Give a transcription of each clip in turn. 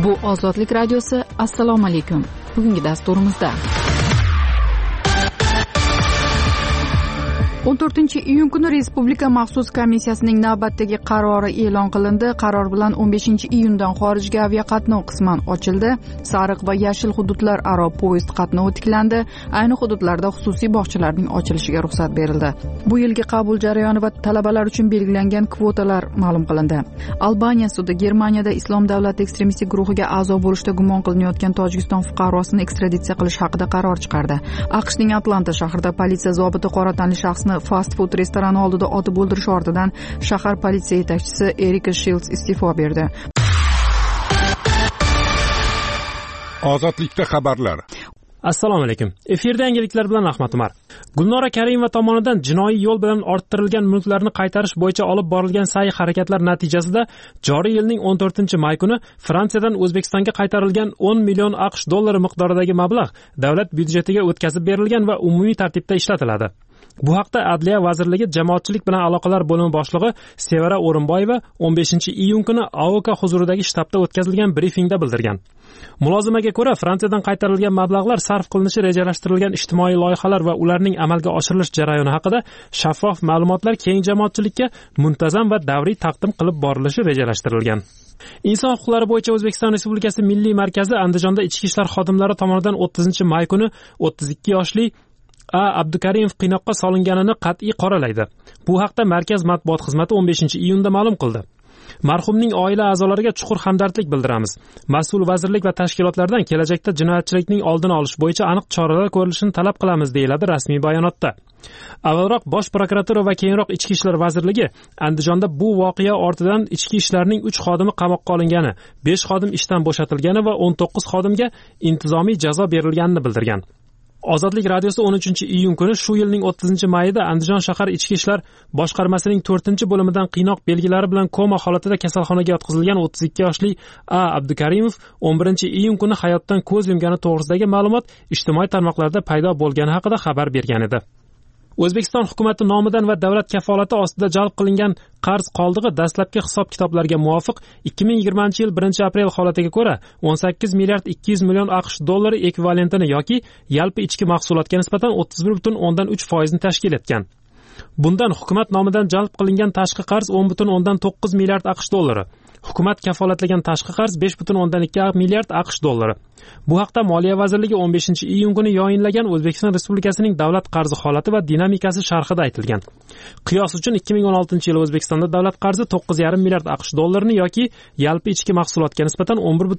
Bu Ozodlik radiosi. Assalomu alaykum. Bugungi dasturimizda 14-iyun kuni Respublika maxsus komissiyasining navbatdagi qarori e'lon qilindi. Qaror bilan 15-iyundan xorijga aviaqatnov qisman ochildi. Sariq va yashil hududlar aro poyezd qatnovi tiklandi. Ayni hududlarda xususiy bog'chalarning ochilishiga ruxsat berildi. Bu yilgi qabul jarayoni va talabalar uchun belgilangan kvotalar ma'lum qilindi. Albaniya sudi Germaniyada Islom davlati ekstremistik guruhiga a'zo bo'lishda gumon qilinayotgan Tojikiston fuqarosini ekstraditsiya qilish haqida qaror chiqardi. AQShning Atlanta shahrida politsiya zobiti qora tanli shaxsni fast food restorani oldida otib o'ldirish ortidan shahar politsiya yetakchisi Erika Shilds iste'fo berdi. Ozodlikda xabarlar. Assalomu alaykum. Efirda yangiliklar bilan Ahmad Umar. Gulnora Karimova tomonidan jinoiy yo'l bilan orttirilgan mulklarni qaytarish bo'yicha olib borilgan sa'y-harakatlar natijasida joriy yilning 14-may kuni Fransiyadan O'zbekistonga qaytarilgan 10 million AQSh dollari miqdoridagi mablag' davlat byudjetiga o'tkazib berilgan va umumiy tartibda ishlatiladi. Bu haqda Adliya vazirligi jamoatchilik bilan aloqalar bo'limi boshlig'i Sevara O'rinboyeva 15-iyun kuni AOK huzuridagi shtabda o'tkazilgan brifingda bildirgan. Mulozimaga ko'ra, Fransiyadan qaytarilgan mablag'lar sarf qilinishi rejalashtirilgan ijtimoiy loyihalar va ularning amalga oshirilish jarayoni haqida shaffof ma'lumotlar keng jamoatchilikka muntazam va davriy taqdim qilib borilishi rejalashtirilgan. Inson huquqlari bo'yicha O'zbekiston Respublikasi Milliy markazi Andijonda ichki ishlar xodimlari tomonidan 30-may kuni 32 yoshli Abdukarimov qiynoqqa solinganini qat'iy qoralaydi. Bu haqda markaz matbuot xizmati 15-iyunda ma'lum qildi. Marhumning oila a'zolariga chuqur hamdardlik bildiramiz. Mas'ul vazirlik va tashkilotlardan kelajakda jinoyatchilikning oldini olish bo'yicha aniq choralar ko'rilishini talab qilamiz, deyiladi rasmiy bayonotda. Avvalroq Bosh prokuratura va keyinroq Ichki ishlar vazirligi Andijonda bu voqea ortidan ichki ishlarning 3 xodimi qamoqqa olingani, 5 xodim ishdan bo'shatilgani va 19 xodimga intizomiy jazo berilganini bildirgan. Ozodlik radiosi 13-iyun kuni shu yilning 30-mayida Andijon shahar ichki ishlar boshqarmasining 4-bo'limidan qiynoq belgilari bilan koma holatida kasalxonaga yotqizilgan 32 yoshli Abdukarimov 11-iyun kuni hayotdan ko'z yumgani to'g'risidagi ma'lumot ijtimoiy tarmoqlarda paydo bo'lgani haqida xabar bergan edi. O'zbekiston hukumati nomidan va davlat kafolati ostida jalb qilingan qarz qoldig'i dastlabki hisob-kitoblarga muvofiq 2020-yil 1-aprel holatiga ko'ra 18 milliard 200 million AQSh dollari ekvivalentini yoki yalpi ichki mahsulotga nisbatan 31,3% ni tashkil etgan. Bundan hukumat nomidan jalb qilingan tashqi qarz 10,9 milliard AQSh dollari. Hukumat kafolatlagan tashqi qarz 5,2 milliard AQSh dollari. Bu haqda Moliya vazirligi 15-iyun kuni yayinlagan O'zbekiston Respublikasining davlat qarzi holati va dinamikasi sharhida aytilgan. Qiyos uchun 2016-yil O'zbekistonda davlat qarzi 9,5 milliard AQSh dollarini yoki yalpi ichki mahsulotga nisbatan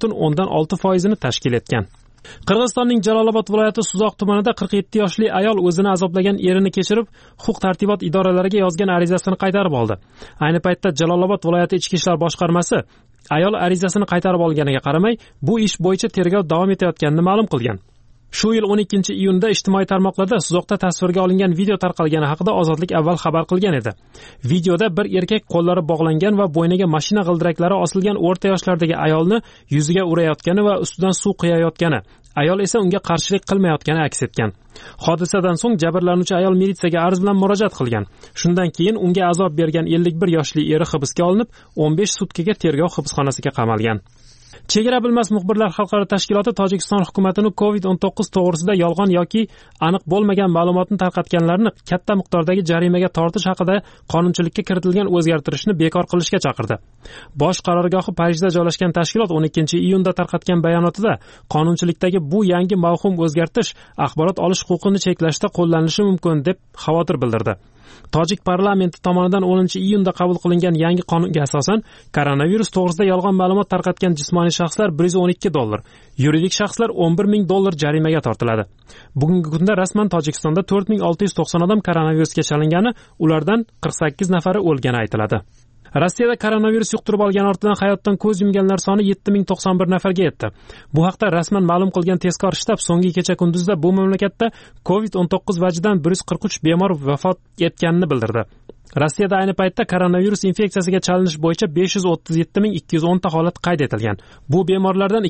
11,6% ni tashkil etgan. Qirg'izistonning Jalolobod viloyati Suzoq tumanida 47 yoshli ayol o'zini azoblagan erini kechirib, huquq-tartibot idoralariga yozgan arizasini qaytarib oldi. Ayni paytda Jalolobod viloyati ichki ishlar boshqarmasi ayol arizasini qaytarib olganiga qaramay, bu ish bo'yicha tergov davom etayotganini ma'lum qilgan. Shu yil 12-iyunda ijtimoiy tarmoqlarda Suzoqda tasvirga olingan video tarqalgani haqida Ozodlik avval xabar qilgan edi. Videoda bir erkak qo'llari bog'langan va bo'yniga mashina g'ildiraklari osilgan o'rta yoshlardagi ayolni yuziga urayotgani va ustidan suv quyayotgani, ayol esa unga qarshilik qilmayotgani aks etgan. Hodisadan so'ng jabrlanuvchi ayol militsiyaga arz bilan murojaat qilgan. Shundan keyin unga azob bergan 51 yoshli eri hibsga olinib, 15 sutkaga tergov hibsxonasiga qamalgan. Chegara bilmas muxbirlar xalqaro tashkiloti Tojikiston hukumatini COVID-19 to'g'risida yolg'on yoki aniq bo'lmagan ma'lumotni tarqatganlarni katta miqdordagi jarimaga tortish haqida qonunchilikka kiritilgan o'zgartirishni bekor qilishga chaqirdi. Bosh qarorgohi Parijda joylashgan tashkilot 12-iyunda tarqatgan bayonotida qonunchilikdagi bu yangi mavhum o'zgartirish axborot olish huquqini cheklashda qo'llanishi mumkin deb xavotir bildirdi. Tojik parlamenti tomonidan 10-iyunda qabul qilingan yangi qonunga asosan koronavirus to'g'risida yolg'on ma'lumot tarqatgan jismoniy shaxslar 112 dollar, yuridik shaxslar 11 ming dollar jarimaga tortiladi. Bugungi kunda rasman Tojikistonda 4690 odam koronavirusga chalingani, ulardan 48 nafari o'lgani aytiladi. Rossiyada koronavirus yuqtirib olgan ortidan hayotdan ko'z yumganlar soni 7091 nafarga yetdi. Bu haqda rasman ma'lum qilgan tezkor shtab so'nggi kecha kunduzda bu mamlakatda COVID-19 vajidan 143 bemor vafot etganini bildirdi. Rossiyada ayni paytda koronavirus infeksiyasiga chalinish bo'yicha 537.210 ta holat qayd etilgan. Bu bemorlardan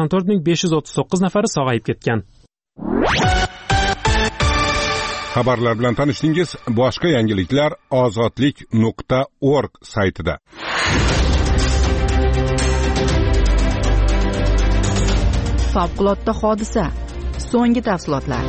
284.539 nafari sog'ayib ketgan. Xabarlar bilan tanishdingiz. Boshqa yangiliklar ozodlik.org saytida. Favqulodda hodisa. So'nggi tafsilotlar.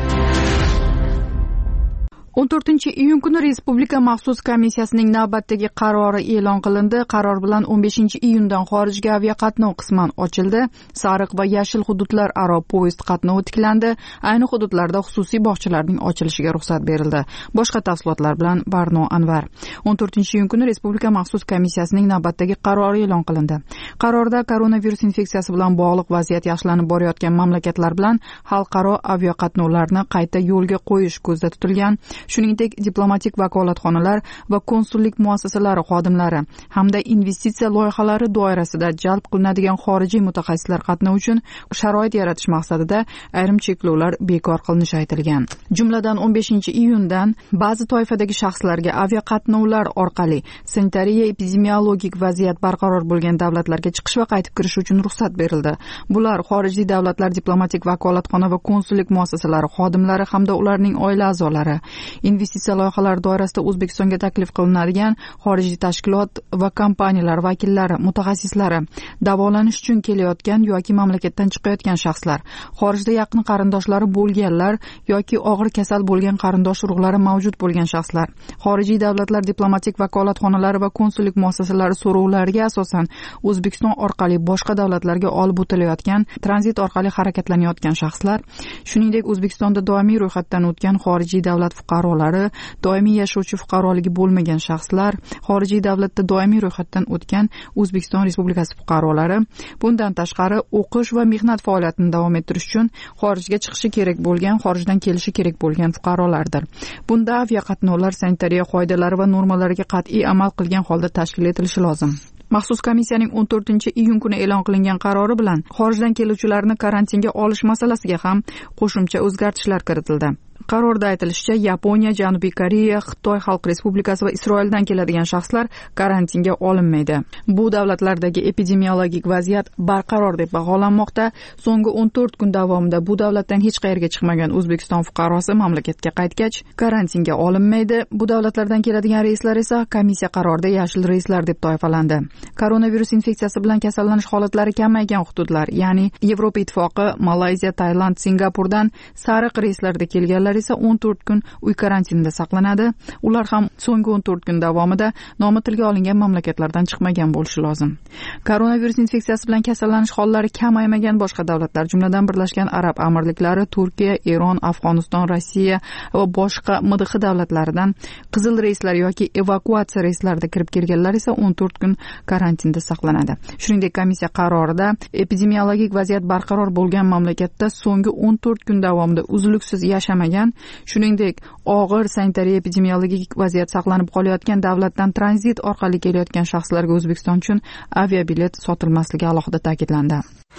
14-iyun kuni Respublika maxsus komissiyasining navbatdagi qarori e'lon qilindi. Qaror bilan 15-iyundan xorijga aviaqatnov qisman ochildi. Sariq va yashil hududlar aro poyezd qatnovi tiklandi. Ayni hududlarda xususiy bog'chalarning ochilishiga ruxsat berildi. Boshqa tafsilotlar bilan Barno Anvar. 14-iyun kuni Respublika maxsus komissiyasining navbatdagi qarori e'lon qilindi. Qarorda koronavirus infeksiyasi bilan bog'liq vaziyat yaxshilanib borayotgan mamlakatlar bilan xalqaro aviaqatnovlarni qayta yo'lga qo'yish ko'zda tutilgan. Shuningdek, diplomatik vakolatxonalar va konsullik muassasalari xodimlari hamda investitsiya loyihalari doirasida jalb qilinadigan xorijiy mutaxassislar qatnovi uchun sharoit yaratish maqsadida ayrim cheklovlar bekor qilinishi aytilgan. Jumladan 15-iyundan ba'zi toifadagi shaxslarga aviaqatnovlar orqali sanitariya epidemiologik vaziyat barqaror bo'lgan davlatlarga chiqish va qaytib kirish uchun ruxsat berildi. Bular xorijiy davlatlar diplomatik vakolatxona va konsullik muassasalari xodimlari hamda ularning oila a'zolari, investitsiya loyihalari doirasida O'zbekistonga taklif qilinadigan xorijiy tashkilot va kompaniyalar vakillari, mutaxassislari, davolanish uchun kelayotgan yoki mamlakatdan chiqayotgan shaxslar, xorijda yaqin qarindoshlari bo'lganlar yoki og'ir kasal bo'lgan qarindosh urug'lari mavjud bo'lgan shaxslar, xorijiy davlatlar diplomatik vakolatxonalari va konsullik muassasalari so'rovlariga asosan O'zbekiston orqali boshqa davlatlarga olib o'tilayotgan, tranzit orqali harakatlanayotgan shaxslar, shuningdek O'zbekistonda doimiy ro'yxatdan o'tgan xorijiy davlat fuqarolari, doimiy yashovchi fuqaroligi bo'lmagan shaxslar, xorijiy davlatda doimiy ro'yxatdan o'tgan O'zbekiston Respublikasi fuqarolari, bundan tashqari o'qish va mehnat faoliyatini davom ettirish uchun xorijga chiqishi kerak bo'lgan, xorijdan kelishi kerak bo'lgan fuqarolardir. Bunda aviaqatnovlar sanitariya qoidalari va normalariga qat'iy amal qilgan holda tashkil etilishi lozim. Maxsus komissiyaning 14-iyun kuni e'lon qilingan qarori bilan xorijdan keluvchilarni karantinga olish masalasiga ham qo'shimcha o'zgartishlar kiritildi. Qarorda aytilishicha, Yaponiya, Janubiy Koreya, Xitoy Xalq Respublikasi va Isroildan keladigan shaxslar karantinga olinmaydi. Bu davlatlardagi epidemiologik vaziyat barqaror deb baholanmoqda. So'nggi 14 kun davomida bu davlatdan hech qayerga chiqmagan O'zbekiston fuqarosi mamlakatga qaytgach, karantinga olinmaydi. Bu davlatlardan keladigan reyslar esa komissiya qarorida yashil reyslar deb toifalandi. Koronavirus infeksiyasi bilan kasallanish holatlari kamaygan hududlar, ya'ni Yevropa Ittifoqi, Malayziya, Tailand, Singapurdan sariq reyslarda kelganlar esa 14 kun uy karantinida saqlanadi. Ular ham so'nggi 14 kun davomida nomi tilga olingan mamlakatlardan chiqmagan bo'lishi lozim. Koronavirus infeksiyasi bilan kasallanish hollari kamaymagan boshqa davlatlar, jumladan Birlashgan Arab Amirliklari, Turkiya, Eron, Afg'oniston, Rossiya va boshqa MDH davlatlaridan qizil reyslar yoki evakuatsiya reyslarida kirib kelganlar esa 14 kun karantinda saqlanadi. Shuningdek, komissiya qarorida epidemiologik vaziyat barqaror bo'lgan mamlakatda so'nggi 14 kun davomida uzluksiz yashamagan, shuningdek og'ir sanitariya epidemiologik vaziyat saqlanib qolayotgan davlatdan tranzit orqali kelayotgan shaxslarga O'zbekiston uchun aviabilet sotilmasligi alohida ta'kidlandi.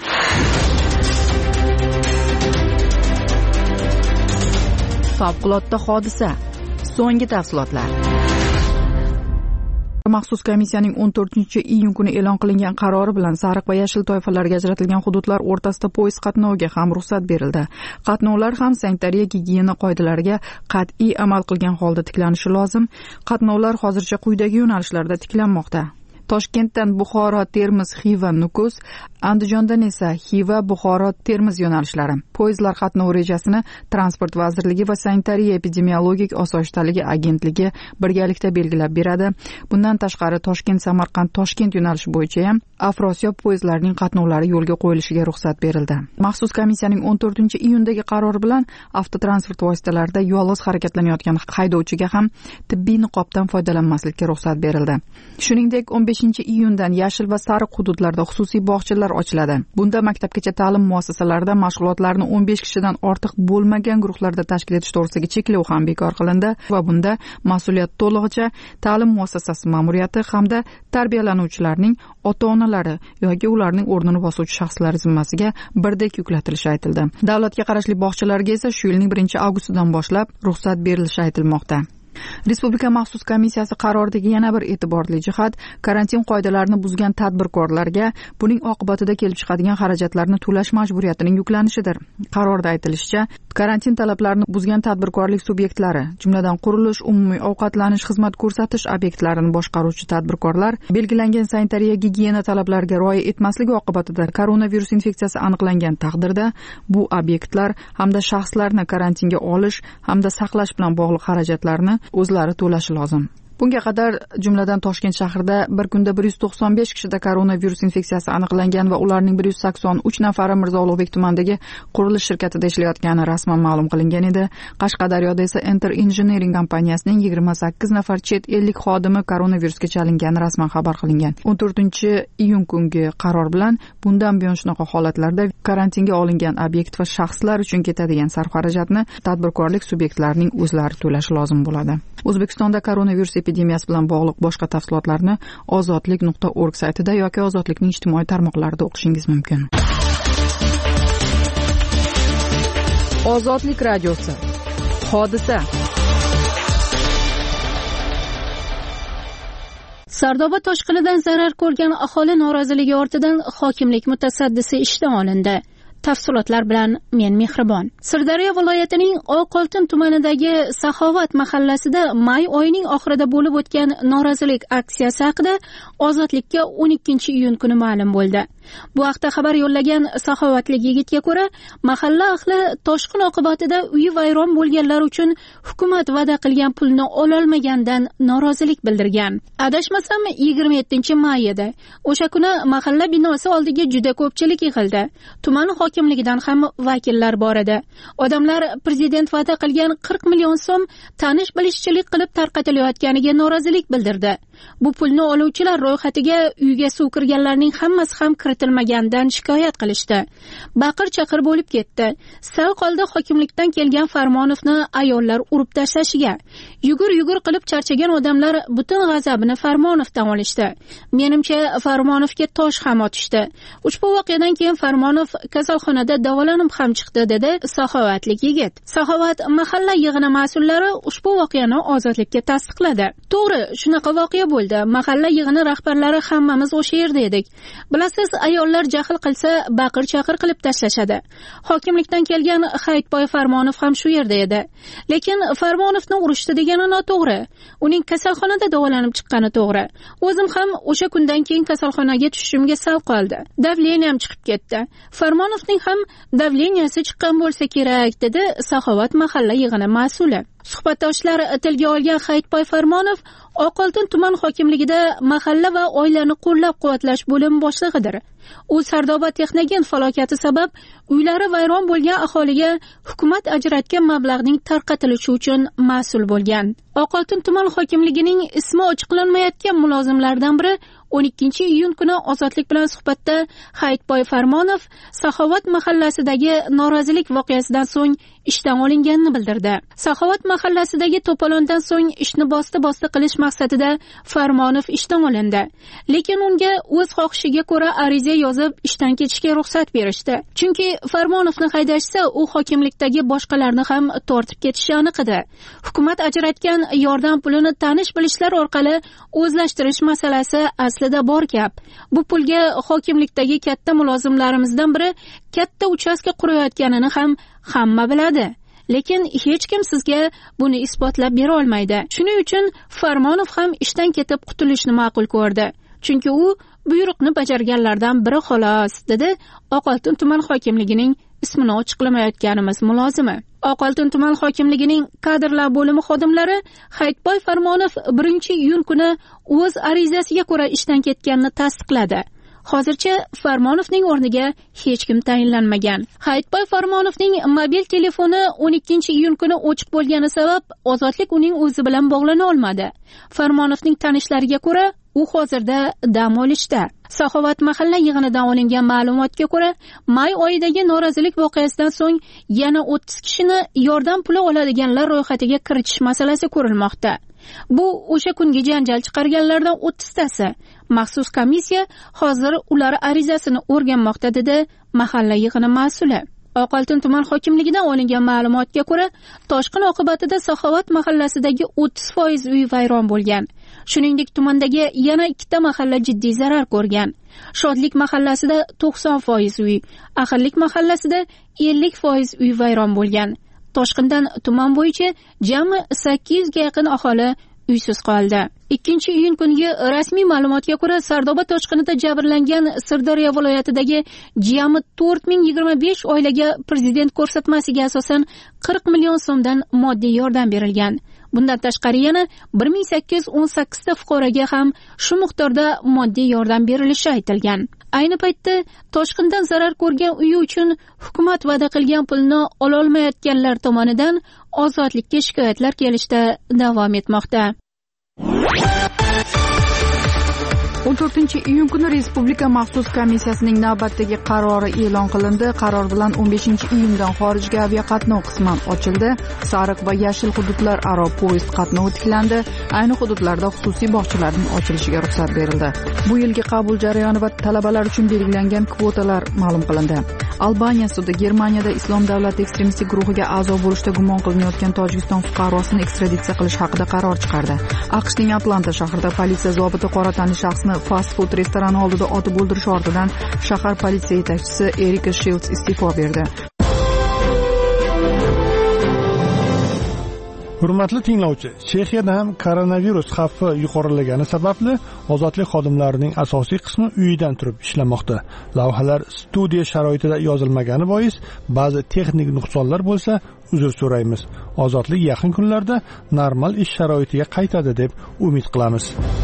Favqulodda hodisa. So'nggi tafsilotlar. Maxsus komissiyaning 14-iyun kuni e'lon qilingan qarori bilan sariq va yashil toifalarga ajratilgan hududlar o'rtasida poyezd qatnoviga ham ruxsat berildi. Qatnovlar ham sanitariya gigiyena qoidalariga qat'iy amal qilgan holda tiklanishi lozim. Qatnovlar hozircha quyidagi yo'nalishlarda tiklanmoqda. Toshkentdan Buxoro, Termiz, Xiva, Nukus, Andijondan esa Xiva, Buxoro, Termiz yo'nalishlari. Poyezdlar qatnov rejasini Transport vazirligi va Sanitariya epidemiologik osoyishtaligi agentligi birgalikda belgilab beradi. Bundan tashqari Toshkent, Samarqand, Toshkent yo'nalishi bo'yicha ham Afrosiyob poyezdlarining qatnovlari yo'lga qo'yilishiga ruxsat berildi. Maxsus komissiyaning 14-iyundagi qarori bilan avtotransport vositalarida yolg'iz harakatlanayotgan haydovchiga ham tibbiy niqobdan foydalanmaslikka ruxsat berildi. Shuningdek, 15-iyundan yashil va sariq hududlarda xususiy bog'chalar ochiladi. Bunda maktabgacha ta'lim muassasalarida mashg'ulotlarni 15 kishidan ortiq bo'lmagan guruhlarda tashkil etish to'g'risidagi cheklov ham bekor qilindi va bunda mas'uliyat to'lig'icha ta'lim muassasasi ma'muriyati hamda tarbiyalanuvchilarning ota-onalari yoki ularning o'rnini bosuvchi shaxslar zimmasiga birdek yuklatilishi aytildi. Davlatga qarashli bog'chalarga esa shu yilning 1-avgustidan boshlab ruxsat berilishi aytilmoqda. Respublika maxsus komissiyasi qaroridagi yana bir e'tiborli jihat karantin qoidalarini buzgan tadbirkorlarga buning oqibatida kelib chiqadigan xarajatlarni to'lash majburiyatining yuklanishidir. Qarorda aytilishicha, karantin talablarini buzgan tadbirkorlik subyektlari, jumladan qurilish, umumiy ovqatlanish, xizmat ko'rsatish obyektlarini boshqaruvchi tadbirkorlar belgilangan sanitariya gigiyena talablariga rioya etmasligi oqibatida koronavirus infeksiyasi aniqlangan taqdirda bu obyektlar hamda shaxslarni karantinga olish hamda saqlash bilan bog'liq xarajatlarni o'zlari to'lashi lozim. Bunga qadar jumladan Toshkent shahrida bir kunda 195 kishida koronavirus infeksiyasi aniqlangan va ularning 183 nafari Mirzo Ulug'bek tumanidagi qurilish shirkatida ishlayotgani rasman ma'lum qilingan edi. Qashqadaryoda esa Enter Engineering kompaniyasining 28 nafar chet ellik xodimi koronavirusga chalingani rasman xabar qilingan. 14-iyun kungi qaror bilan bundan buyon shunaqa holatlarda karantinga olingan obyekt va shaxslar uchun ketadigan sarf xarajatni tadbirkorlik subyektlarining o'zlari to'lashi lozim bo'ladi. O'zbekistonda koronavirus epidemiyasi bilan bog'liq boshqa tafsilotlarni ozodlik.org saytida yoki Ozodlikning ijtimoiy tarmoqlarida o'qishingiz mumkin. Ozodlik radiosi. Hodisa. Sardoba toshqinidan zarar ko'rgan aholi noroziligi ortidan hokimlik mutasaddisi ishdan olindi. Tafsilotlar bilan men Mehribon. Sirdaryo viloyatining Oqoltin tumanidagi Saxovat mahallasida may oyining oxirida bo'lib o'tgan norozilik aksiyasi haqida Ozodlikka 12-iyun kuni ma'lum bo'ldi. Bu haqda xabar yo'llagan saxovatlik yigitga ko'ra, mahalla ahli toshqin oqibatida uyi vayron bo'lganlar uchun hukumat va'da qilgan pulni ololmagandan norozilik bildirgan. Adashmasam 27-may edi. O'sha kuni mahalla binosi oldiga juda ko'pchilik yig'ildi. Tuman hokimligidan ham vakillar bor edi. Odamlar prezident va'da qilgan 40 million so'm tanish bilishchilik qilib tarqatilayotganiga norozilik bildirdi. Bu pulni oluvchilar ro'yxatiga uyga suv kirganlarning hammasi ham kiritilmaganidan shikoyat qilishdi. Baqir-chaqir bo'lib ketdi. Sal qoldi hokimlikdan kelgan Farmonovni ayollar urib tashlashiga. Yugur qilib charchagan odamlar butun g'azabini Farmonovdan olishdi. Menimcha Farmonovga tosh ham otishdi. Ushbu voqeadan keyin Farmonov kasalxonada davolanib ham chiqdi, dedi saxovatlik yigit. Saxovat mahalla yig'ini mas'ullari ushbu voqeani Ozodlikka tasdiqladi. To'g'ri, shunaqa voqea bo'ldi. Mahalla yig'ini rahbarlari hammamiz o'sha yerda edik. Bilasiz, ayollar jahl qilsa baqir-chaqir qilib tashlashadi. Hokimlikdan kelgan Hayitboy Farmonov ham shu yerda edi. Lekin Farmonovni urishdi degani noto'g'ri. Uning kasalxonada davolanib chiqqani to'g'ri. O'zim ham o'sha kundan keyin kasalxonaga tushishimga sal qoldi. Davleniyam chiqib ketdi. Farmonovning ham davleniyasi chiqqan bo'lsa kerak, dedi Saxovat mahalla yig'ini mas'uli. Suhbatdoshlar tilga olgan Hayitboy Farmonov Oqoltin tuman hokimligida mahalla va oilani qo'llab-quvvatlash bo'limi boshlig'idir. U Sardoba texnogen falokati sabab uylari vayron bo'lgan aholiga hukumat ajratgan mablag'ning tarqatilishi uchun mas'ul bo'lgan. Oqoltin tuman hokimligining ismi ochiqlanmayotgan mulozimlardan biri 12-iyun kuni Ozodlik bilan suhbatda Hayitboy Farmonov Saxovat mahallasidagi norozilik voqeasidan so'ng ishdan olinganini bildirdi. Saxovat mahallasidagi to'polondan so'ng ishni bosti qilish maqsadida Farmonov ishdan olindi. Lekin unga o'z xohishiga ko'ra ariza yozib ishdan ketishga ruxsat berishdi. Chunki Farmonovni haydashsa, u hokimlikdagi boshqalarni ham tortib ketishi aniq edi. Hukumat ajratgan yordam pulini tanish bilishlar orqali o'zlashtirish masalasi aslida bor gap. Bu pulga hokimlikdagi katta mulozimlarimizdan biri katta uchastka qurayotganini ham hamma biladi. Lekin hech kim sizga buni isbotlab bera olmaydi. Shuning uchun Farmonov ham ishdan ketib qutulishni ma'qul ko'rdi. Chunki u buyruqni bajarganlardan biri xolos, dedi Oqoltin tuman hokimligining ismini ochiqlamayotganimiz mulozimi. Oqoltin tuman hokimligining kadrlar bo'limi xodimlari Hayitboy Farmonov 1-iyun kuni o'z arizasiga ko'ra ishdan ketganini tasdiqladi. Hozircha Farmonovning o'rniga hech kim tayinlanmagan. Hayitboy Farmonovning mobil telefoni 12-iyun kuni o'chiq bo'lgani sabab Ozodlik uning o'zi bilan bog'lana olmadi. Farmonovning tanishlariga ko'ra, u hozirda dam olishda. Saxovat mahalla yig'inidan olingan ma'lumotga ko'ra, may oyidagi norozilik voqeasidan so'ng yana 30 kishini yordam puli oladiganlar ro'yxatiga kiritish masalasi ko'rilmoqda. Bu o'sha kungi janjal chiqarganlardan 30 tasi. Maxsus komissiya hozir ular arizasini o'rganmoqda, dedi mahalla yig'ini mas'uli. Oqoltin tuman hokimligidan olingan ma'lumotga ko'ra, toshqin oqibatida Saxovat mahallasidagi 30% uy vayron bo'lgan. Shuningdek, tumandagi yana 2 mahalla jiddiy zarar ko'rgan. Shodlik mahallasida 90% uy, Ahillik mahallasida 50% uy vayron bo'lgan. Toshqindan tuman bo'yicha jami 800 ga yaqin aholi uysiz qoldi. 2-iyun kungi rasmiy ma'lumotga ko'ra, Sardoba toshqinida jabrlangan Sirdaryo viloyatidagi jami 4025 oilaga prezident ko'rsatmasiga asosan 40 million so'mdan moddiy yordam berilgan. Bundan tashqari yana 1818 ta fuqaroga ham shu miqdorda moddiy yordam berilishi aytilgan. Ayni paytda toshqindan zarar ko'rgan uyi uchun hukumat va'da qilgan pulni ololmayotganlar tomonidan ozodlikka shikoyatlar kelishda davom etmoqda. 14-iyun kuni Respublika maxsus komissiyasining navbatdagi qarori e'lon qilindi. Qaror bilan 15-iyundan xorijga aviaqatnov qisman ochildi. Sariq va yashil hududlar aro poyezd qatnovi tiklandi. Ayni hududlarda xususiy bog'chalarning ochilishiga ruxsat berildi. Bu yilgi qabul jarayoni va talabalar uchun belgilangan kvotalar ma'lum qilindi. Albaniya sudi Germaniyada Islom davlati ekstremistik guruhiga a'zo bo'lishda gumon qilinayotgan Tojikiston fuqarosini ekstraditsiya qilish haqida qaror chiqardi. AQShning Atlanta shahrida politsiya zobiti qora tanli shaxsni fast food restorani oldida otib o'ldirish ortidan shahar politsiya yetakchisi Erika Shields iste'fo berdi. Hurmatli tinglovchi, Chexiyada ham koronavirus xavfi yuqorilagani sababli ozodlik xodimlarining asosiy qismi uyidan turib ishlamoqda. Lavhalar studiya sharoitida yozilmagani bois ba'zi texnik nuqsonlar bo'lsa, uzr so'raymiz. Ozodlik yaqin kunlarda normal ish sharoitiga qaytadi deb umid qilamiz.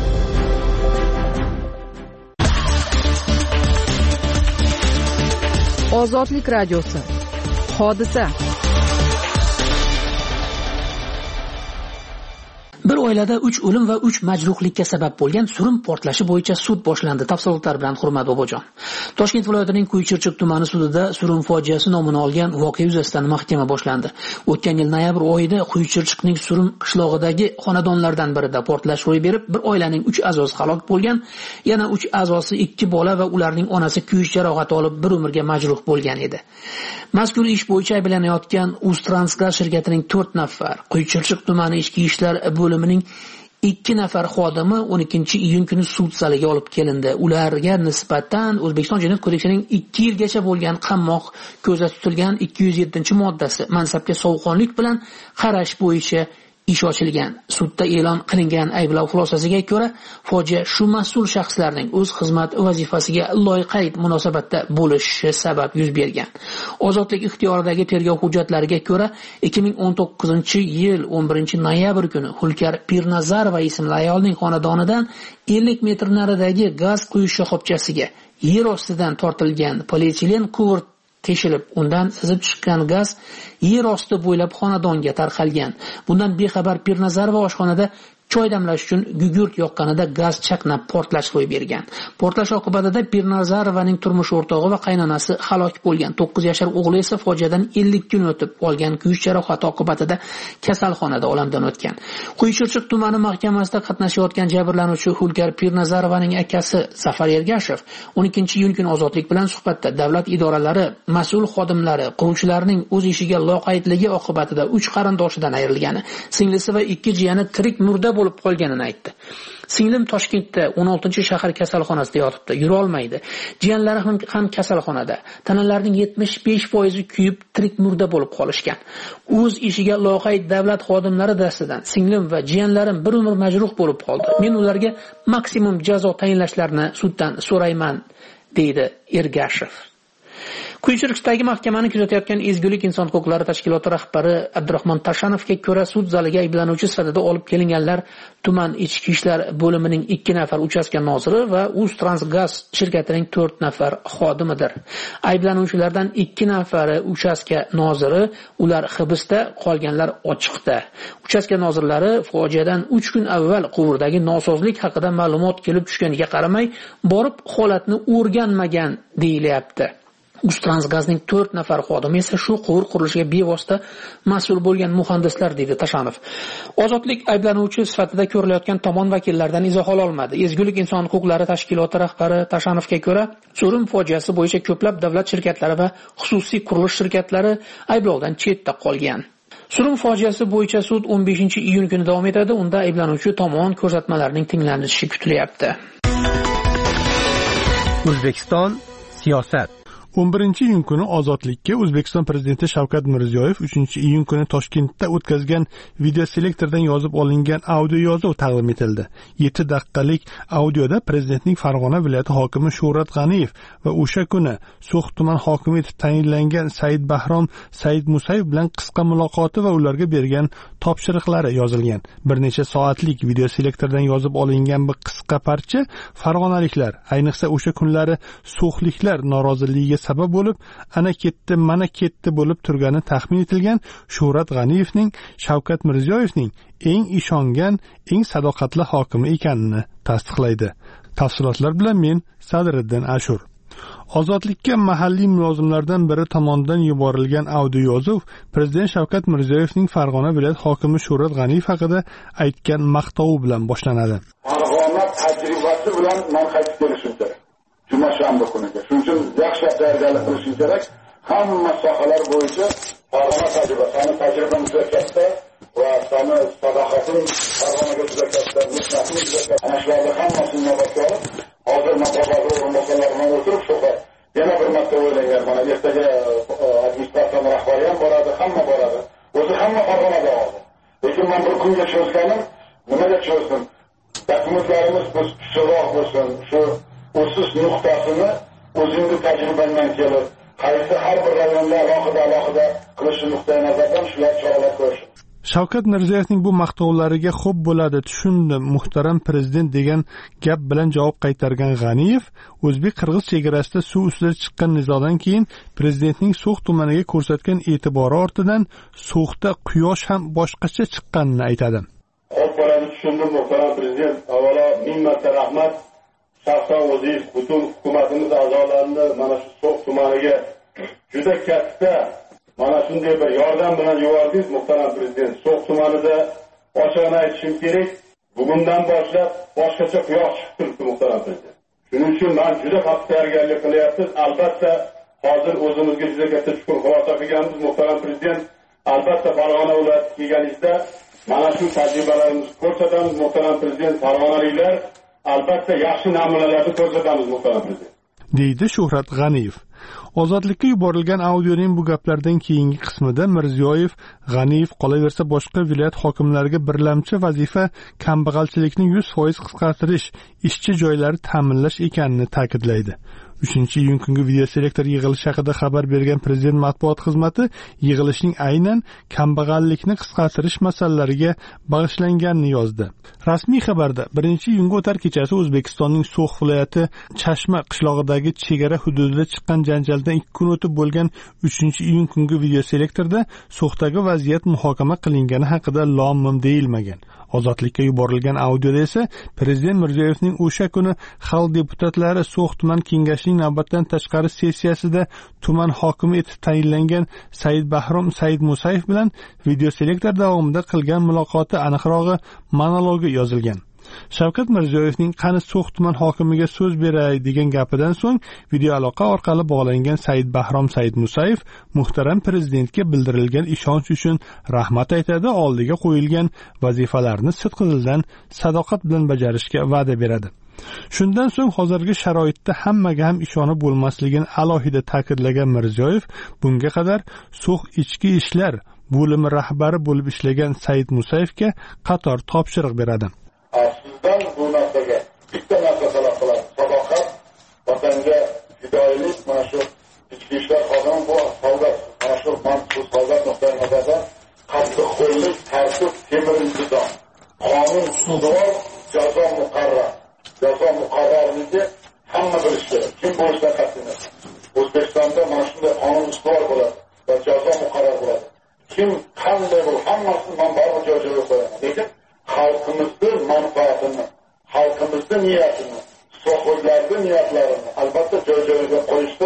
Ozodlik radiosi. Hodisa. Bir oilada 3 o'lim va 3 majruhlikka sabab bo'lgan surum portlashi bo'yicha sud boshlandi. Tafsilotlar bilan Hurmat Bobojon. Toshkent viloyatining Quychirchiq tumani sudida surum fojiasi nomini olgan voqea yuzasidan mahkama boshlandi. O'tgan yil noyabr oyida Quychirchiqning Surum qishlog'idagi xonadonlardan birida portlash ro'y berib, bir oilaning 3 a'zosi halok bo'lgan, yana 3 a'zosi 2 bola va ularning onasi kuyish jarohati olib bir umrga majruh bo'lgan edi. Mazkur ish bo'yicha ayblanayotgan Uztransgaz shirkatining 4 nafar, Quychirchiq tumani ichki ishlar bo'limining 2 nafar xodimi 12-iyun kuni sud zaliga olib kelindi. Ularga nisbatan O'zbekiston Jinoyat kodeksining 2 yilgacha bo'lgan qamoq ko'zda tutilgan 207-moddasi mansabga sovuqqonlik bilan qarash bo'yicha ish ochilgan. Sudda e'lon qilingan ayblov xulosasiga ko'ra, fojia shu mas'ul shaxslarning o'z xizmat vazifasiga loyiqayd munosabatda bo'lishi sabab yuz bergan. Ozodlik ixtiyoridagi tergov hujjatlariga ko'ra, 2019-yil 11-noyabr kuni Hulkar Pirnazarova ismli ayolning xonadonidan 50 metr naridagi gaz quyish shoxobchasiga yer ostidan tortilgan polietilen quvur teshilib, undan sizib chiqqan gaz yer osti bo'ylab xonadonga tarqalgan. Bundan bexabar Pirnazarova oshxonada choy damlash uchun gugurt yoqqanida gaz chaqnab portlash ro'y bergan. Portlash oqibatida Pirnazarovaning turmush o'rtog'i va qaynonasi halok bo'lgan. 9 yashar o'g'li esa fojiadan 50 kun o'tib olgan kuyish jarohati oqibatida kasalxonada olamdan o'tgan. Quychirchiq tumani mahkamasida qatnashayotgan jabrlanuvchi Hulkar Pirnazarovaning akasi Zafar Ergashev 12-iyun kuni ozodlik bilan suhbatda davlat idoralari mas'ul xodimlari quruvchilarning o'z ishiga loqaydligi oqibatida 3 qarindoshidan ayrilgani, singlisi va 2 jiyani tirik murda bo'lib qolganini aytdi. Singlim Toshkentda 16-shahar kasalxonasida yotibdi, yura olmaydi. Jiyanlari ham kasalxonada. Tanalarining 75% kuyib tirik murda bo'lib qolishgan. O'z ishiga loqayd davlat xodimlari dastidan singlim va jiyanlarim bir umr majruh bo'lib qoldi. Men ularga maksimum jazo tayinlashlarini suddan so'rayman, deydi Ergashev. Quychirchiqdagi mahkamani kuzatayotgan Ezgulik inson huquqlari tashkiloti rahbari Abdurahmon Tashanovga ko'ra, sud zaliga ayblanuvchi sifatida olib kelinganlar tuman ichki ishlar bo'limining 2 nafar uchastka noziri va Uztransgaz shirkatining 4 nafar xodimidir. Ayblanuvchilardan 2 nafari uchastka noziri, ular hibsda, qolganlar ochiqda. Uchastka nozirlari fojiadan 3 kun avval quvurdagi nosozlik haqida ma'lumot kelib tushganiga qaramay, borib holatni o'rganmagan deyilyapti. Uztransgazning 4 nafar xodimi esa shu quvur qurilishiga bevosita mas'ul bo'lgan muhandislar, dedi Tashanov. Ozodlik ayblanuvchi sifatida ko'rilayotgan tomon vakillaridan izoh ola olmadi. Ezgulik inson huquqlari tashkiloti rahbari Tashanovga ko'ra, Surum fojiasi bo'yicha ko'plab davlat shirkatlari va xususiy qurilish shirkatlari ayblovdan chetda qolgan. Surum fojiasi bo'yicha sud 15-iyun kuni davom etadi. Unda ayblanuvchi tomon ko'rsatmalarining tinglanishi kutilyapti. O'zbekiston siyosat. 11-iyun kuni Ozodlikka O'zbekiston prezidenti Shavkat Mirziyoyev 3-iyun kuni Toshkentda o'tkazgan videoselektordan yozib olingan audio yozuv taqdim etildi. 7 daqiqalik audioda prezidentning Farg'ona viloyati hokimi Shuhrat G'aniyev va o'sha kuni So'x tuman hokimi etib tayinlangan Said Bahrom Said Musayev bilan qisqa muloqoti va ularga bergan topshiriqlari yozilgan. Bir necha soatlik videoselektordan yozib olingan bu qisqa parcha farg'onaliklar, ayniqsa o'sha kunlari so'xliklar noroziligiga sabab bo'lib, ana ketdi, mana ketdi bo'lib turgani taxmin etilgan Shuhrat G'aniyevning Shavkat Mirziyoyevning eng ishongan, eng sadoqatli hokimi ekanini tasdiqlaydi. Tafsilotlar bilan men Sadriddin Ashur. Ozodlikka mahalliy mulozimlardan biri tomonidan yuborilgan audio yozuv prezident Shavkat Mirziyoyevning Farg'ona viloyat hokimi Shuhrat G'aniyev haqida aytgan maqtovi bilan boshlanadi. Farg'ona tajribasi bilan men qaytib kelishim kerak. Juma shanba kuniga. Shuning uchun yaxshi tayyorgarlik qilishim kerak. Hamma sohalar bo'yicha Farg'ona tajribamiz juda katta va sani sadoqatim Farg'onaga juda katta, mehnatimiz juda katta. Ana shularni hammasini inobatga olib, hozir masofalar o'rinbosarlardan o'tirib suhbat. Yana bir marta o'ylangan, mana ertaga administratsiya rahbari ham boradi, hamma boradi. O'zi hamma Farg'onada oldi. Lekin men bir kunga cho'zganim, nimaga cho'zdim? Dokumentlarimiz kuchliroq bo'lsin, shu o'sish nuqtasini o'zingizning tajribangdan kelib, qaysi har bir rayonda alohida qilishi nuqtai nazardan shular choralar ko'rish. Shavkat Mirziyoyevning bu maqtovlariga xo'p bo'ladi, tushundim, muhtaram prezident degan gap bilan javob qaytargan G'aniyev, o'zbek-qirg'iz chegarasida suv ustida chiqqan nizodan keyin prezidentning So'x tumaniga ko'rsatgan e'tibori ortidan So'xda quyosh ham boshqacha chiqqanini aytadi. Xo'p bo'ladi, tushundim, muhtaram prezident. Avvalo ming marta rahmat. Shaxsan o'zingiz butun hukumatimiz a'zolarini mana shu So'x tumaniga juda katta mana shunday bir yordam bilan yubordingiz, muhtaram prezident. So'x tumanida ochig'ini aytishim kerak, bugundan boshlab boshqacha quyosh chiqib turibdi, muhtaram prezident. Shuning uchun men juda qattiq tayyorgarlik qilyapmiz. Albatta hozir o'zimizga juda katta chuqur xulosa qilganmiz, muhtaram prezident. Albatta Farg'ona viloyatiga kelganingizda mana shu tajribalarimizni ko'rsatamiz, muhtaram prezident. Farg'onaliklar albatta yaxshi namunalarni ko'rsatamiz, muhtaram prezident, deydi Shuhrat G'aniyev. Ozodlikka yuborilgan audioning bu gaplardan keyingi qismida Mirziyoyev, G'aniyev qolaversa boshqa viloyat hokimlariga birlamchi vazifa kambag'alchilikni 100% qisqartirish, ishchi joylari ta'minlash ekanini ta'kidlaydi. 3-iyun kungi videoselektor yig'ilishi haqida xabar bergan prezident matbuot xizmati yig'ilishning aynan kambag'allikni qisqartirish masalalariga bag'ishlanganini yozdi. Rasmiy xabarda 1-iyunga o'tar kechasi O'zbekistonning So'x viloyati Chashma qishlog'idagi chegara hududida chiqqan janjaldan 2 kun o'tib bo'lgan 3-iyun kungi videoselektorda So'xdagi vaziyat muhokama qilingani haqida lom-mim deyilmagan. Ozodlikka yuborilgan audioda esa prezident Mirziyoyevning o'sha kuni xalq deputatlari So'x tuman kengashining navbatdan tashqari sessiyasida tuman hokimi etib tayinlangan Said Bahrom Said Musayev bilan videoselektor davomida qilgan muloqoti, aniqrog'i monologi yozilgan. Shavkat Mirziyoyevning qani So'x tuman hokimiga so'z beray degan gapidan so'ng video aloqa orqali bog'langan Said Bahrom Said Musayev muhtaram prezidentga bildirilgan ishonch uchun rahmat aytadi, oldiga qo'yilgan vazifalarni sidqidildan sadoqat bilan bajarishga va'da beradi. Shundan so'ng hozirgi sharoitda hammaga ham ishonib bo'lmasligini alohida ta'kidlagan Mirziyoyev bunga qadar So'x ichki ishlar bo'limi rahbari bo'lib ishlagan Said Musayevga qator topshiriq beradi. Sizdan bu narsaga bitta narsa talab qilamiz. Sadoqat, vatanga fidoyilik, mana shu ichki ishlar xodimi bu savlat, mana shu mantiq savlat nuqtai nazardan qattiqqo'llik, tartib, temir intizom, qonun ustuvor, jazo muqarrar. Jazo muqarrarligi hamma bilishi kerak. Kim bo'lishidan qat'iy nazar. O'zbekistonda mana shunday qonun ustuvor bo'ladi va jazo muqarrar bo'ladi. Kim qanday bo'lib hammasini men baribir joy-joyiga qo'yaman. Lekin xalqimizning manfaatini, xalqimizning niyatini, so'xliklarning niyatlarini albatta joy-joyiga qo'yishda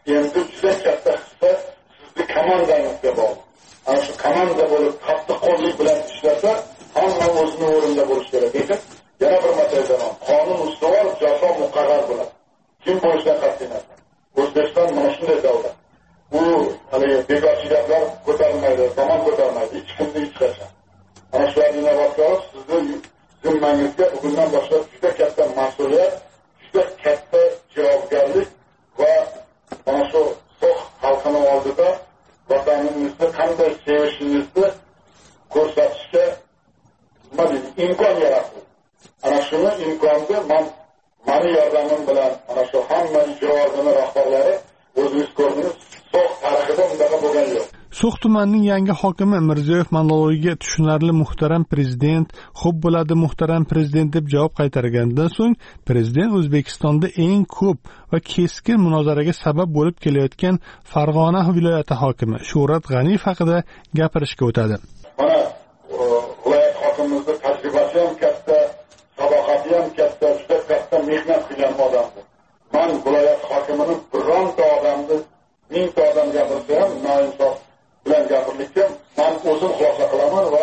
endi juda katta hissa sizni komandangizga bog'liq. Ana shu komanda bo'lib qattiqqo'llik bilan ishlasa, hamma o'zini o'rnida bo'lishi kerak. Lekin yana bir masala aytaman. Qonun ustuvor, jazo muqarrar bo'ladi. Kim bo'lishidan qat'iy nazar. O'zbekiston mana shunday davlat. Bu hali bekorchiliklar ko'tarmaydi, zamon ko'tarmaydi, hech kimni hech qachon. Ana shularni inobatga olib, sizni zimmangizga bugundan boshlab juda katta mas'uliyat, juda katta javobgarlik va mana shu so'x xalqini oldida vataningizni qanday sevishingizni ko'rsatishga imkon yaratdi. Ana shuni imkonni mani yordamim bilan ana shu hamma ijro organi rahbarlari o'zingiz ko'rdingiz, so'x tarixida bunday bo'lgan yo'q. So'x tumanining yangi hokimi Mirziyoyev monologiga tushunarli muhtaram prezident, xo'p bo'ladi muhtaram prezident deb javob qaytargandan so'ng prezident O'zbekistonda eng ko'p va keskin munozaraga sabab bo'lib kelayotgan Farg'ona viloyati hokimi Shuhrat G'aniyev haqida gapirishga o'tadi. Mana viloyat hokimimizning tajribasi ham katta, salohiyati ham katta, juda katta mehnat qilgan odamdir. Men viloyat hokimini bironta odamni 1000 ta odam gapirsa ham noinsof bilan gapirlikka men o'zim xulosa qilaman va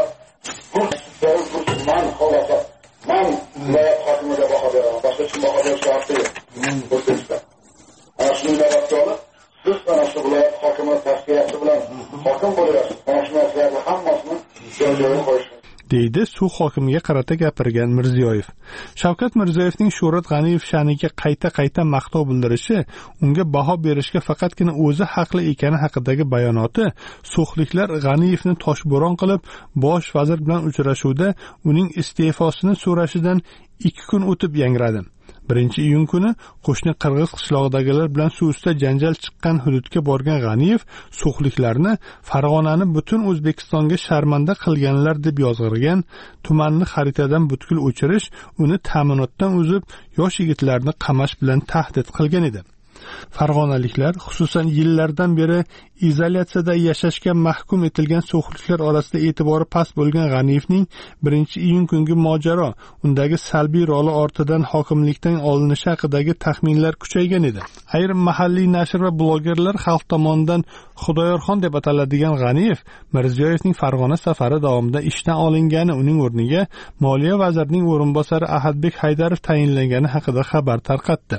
men viloyat hokimiga baho beraman. Boshqa kim baho berishi kerak? O'zbekiston. Ana shuni inobatga olib, siz ana shu viloyat hokimi tasdiyasi bilan hokim bo'lyapsiz. Mana shu narsalarni hammasini joy-joyiga qo'yish deydi suv hokimiga qarata gapirgan Mirziyoyev. Shavkat Mirziyoyevning Shuhrat G'aniyev sha'niga qayta maqtov bildirishi, unga baho berishga faqatgina o'zi haqli ekani haqidagi bayonoti so'xliklar G'aniyevni toshbo'ron qilib, bosh vazir bilan uchrashuvda uning iste'fosini so'rashidan 2 kun o'tib yangradi. 1-iyun kuni qo'shni qirg'iz qishlog'idagilar bilan suvda janjal chiqqan hududga borgan G'aniyev so'xliklarni Farg'onani butun O'zbekistonga sharmanda qilganlar deb yozg'irgan, tumanni xaritadan butkul o'chirish, uni ta'minotdan uzib, yosh yigitlarni qamash bilan tahdid qilgan edi. Farg'onaliklar, xususan yillardan beri izolyatsiyada yashashga mahkum etilgan so'xliklar orasida e'tibori past bo'lgan G'aniyevning 1-iyun kungi mojaro, undagi salbiy roli ortidan hokimlikdan olinishi haqidagi taxminlar kuchaygan edi. Ayrim mahalliy nashr va blogerlar xalq tomonidan Xudoyorxon deb ataladigan G'aniyev Mirziyoyevning Farg'ona safari davomida ishdan olingani, uning o'rniga Moliya vazirining o'rinbosari Ahadbek Haydarov tayinlangani haqida xabar tarqatdi.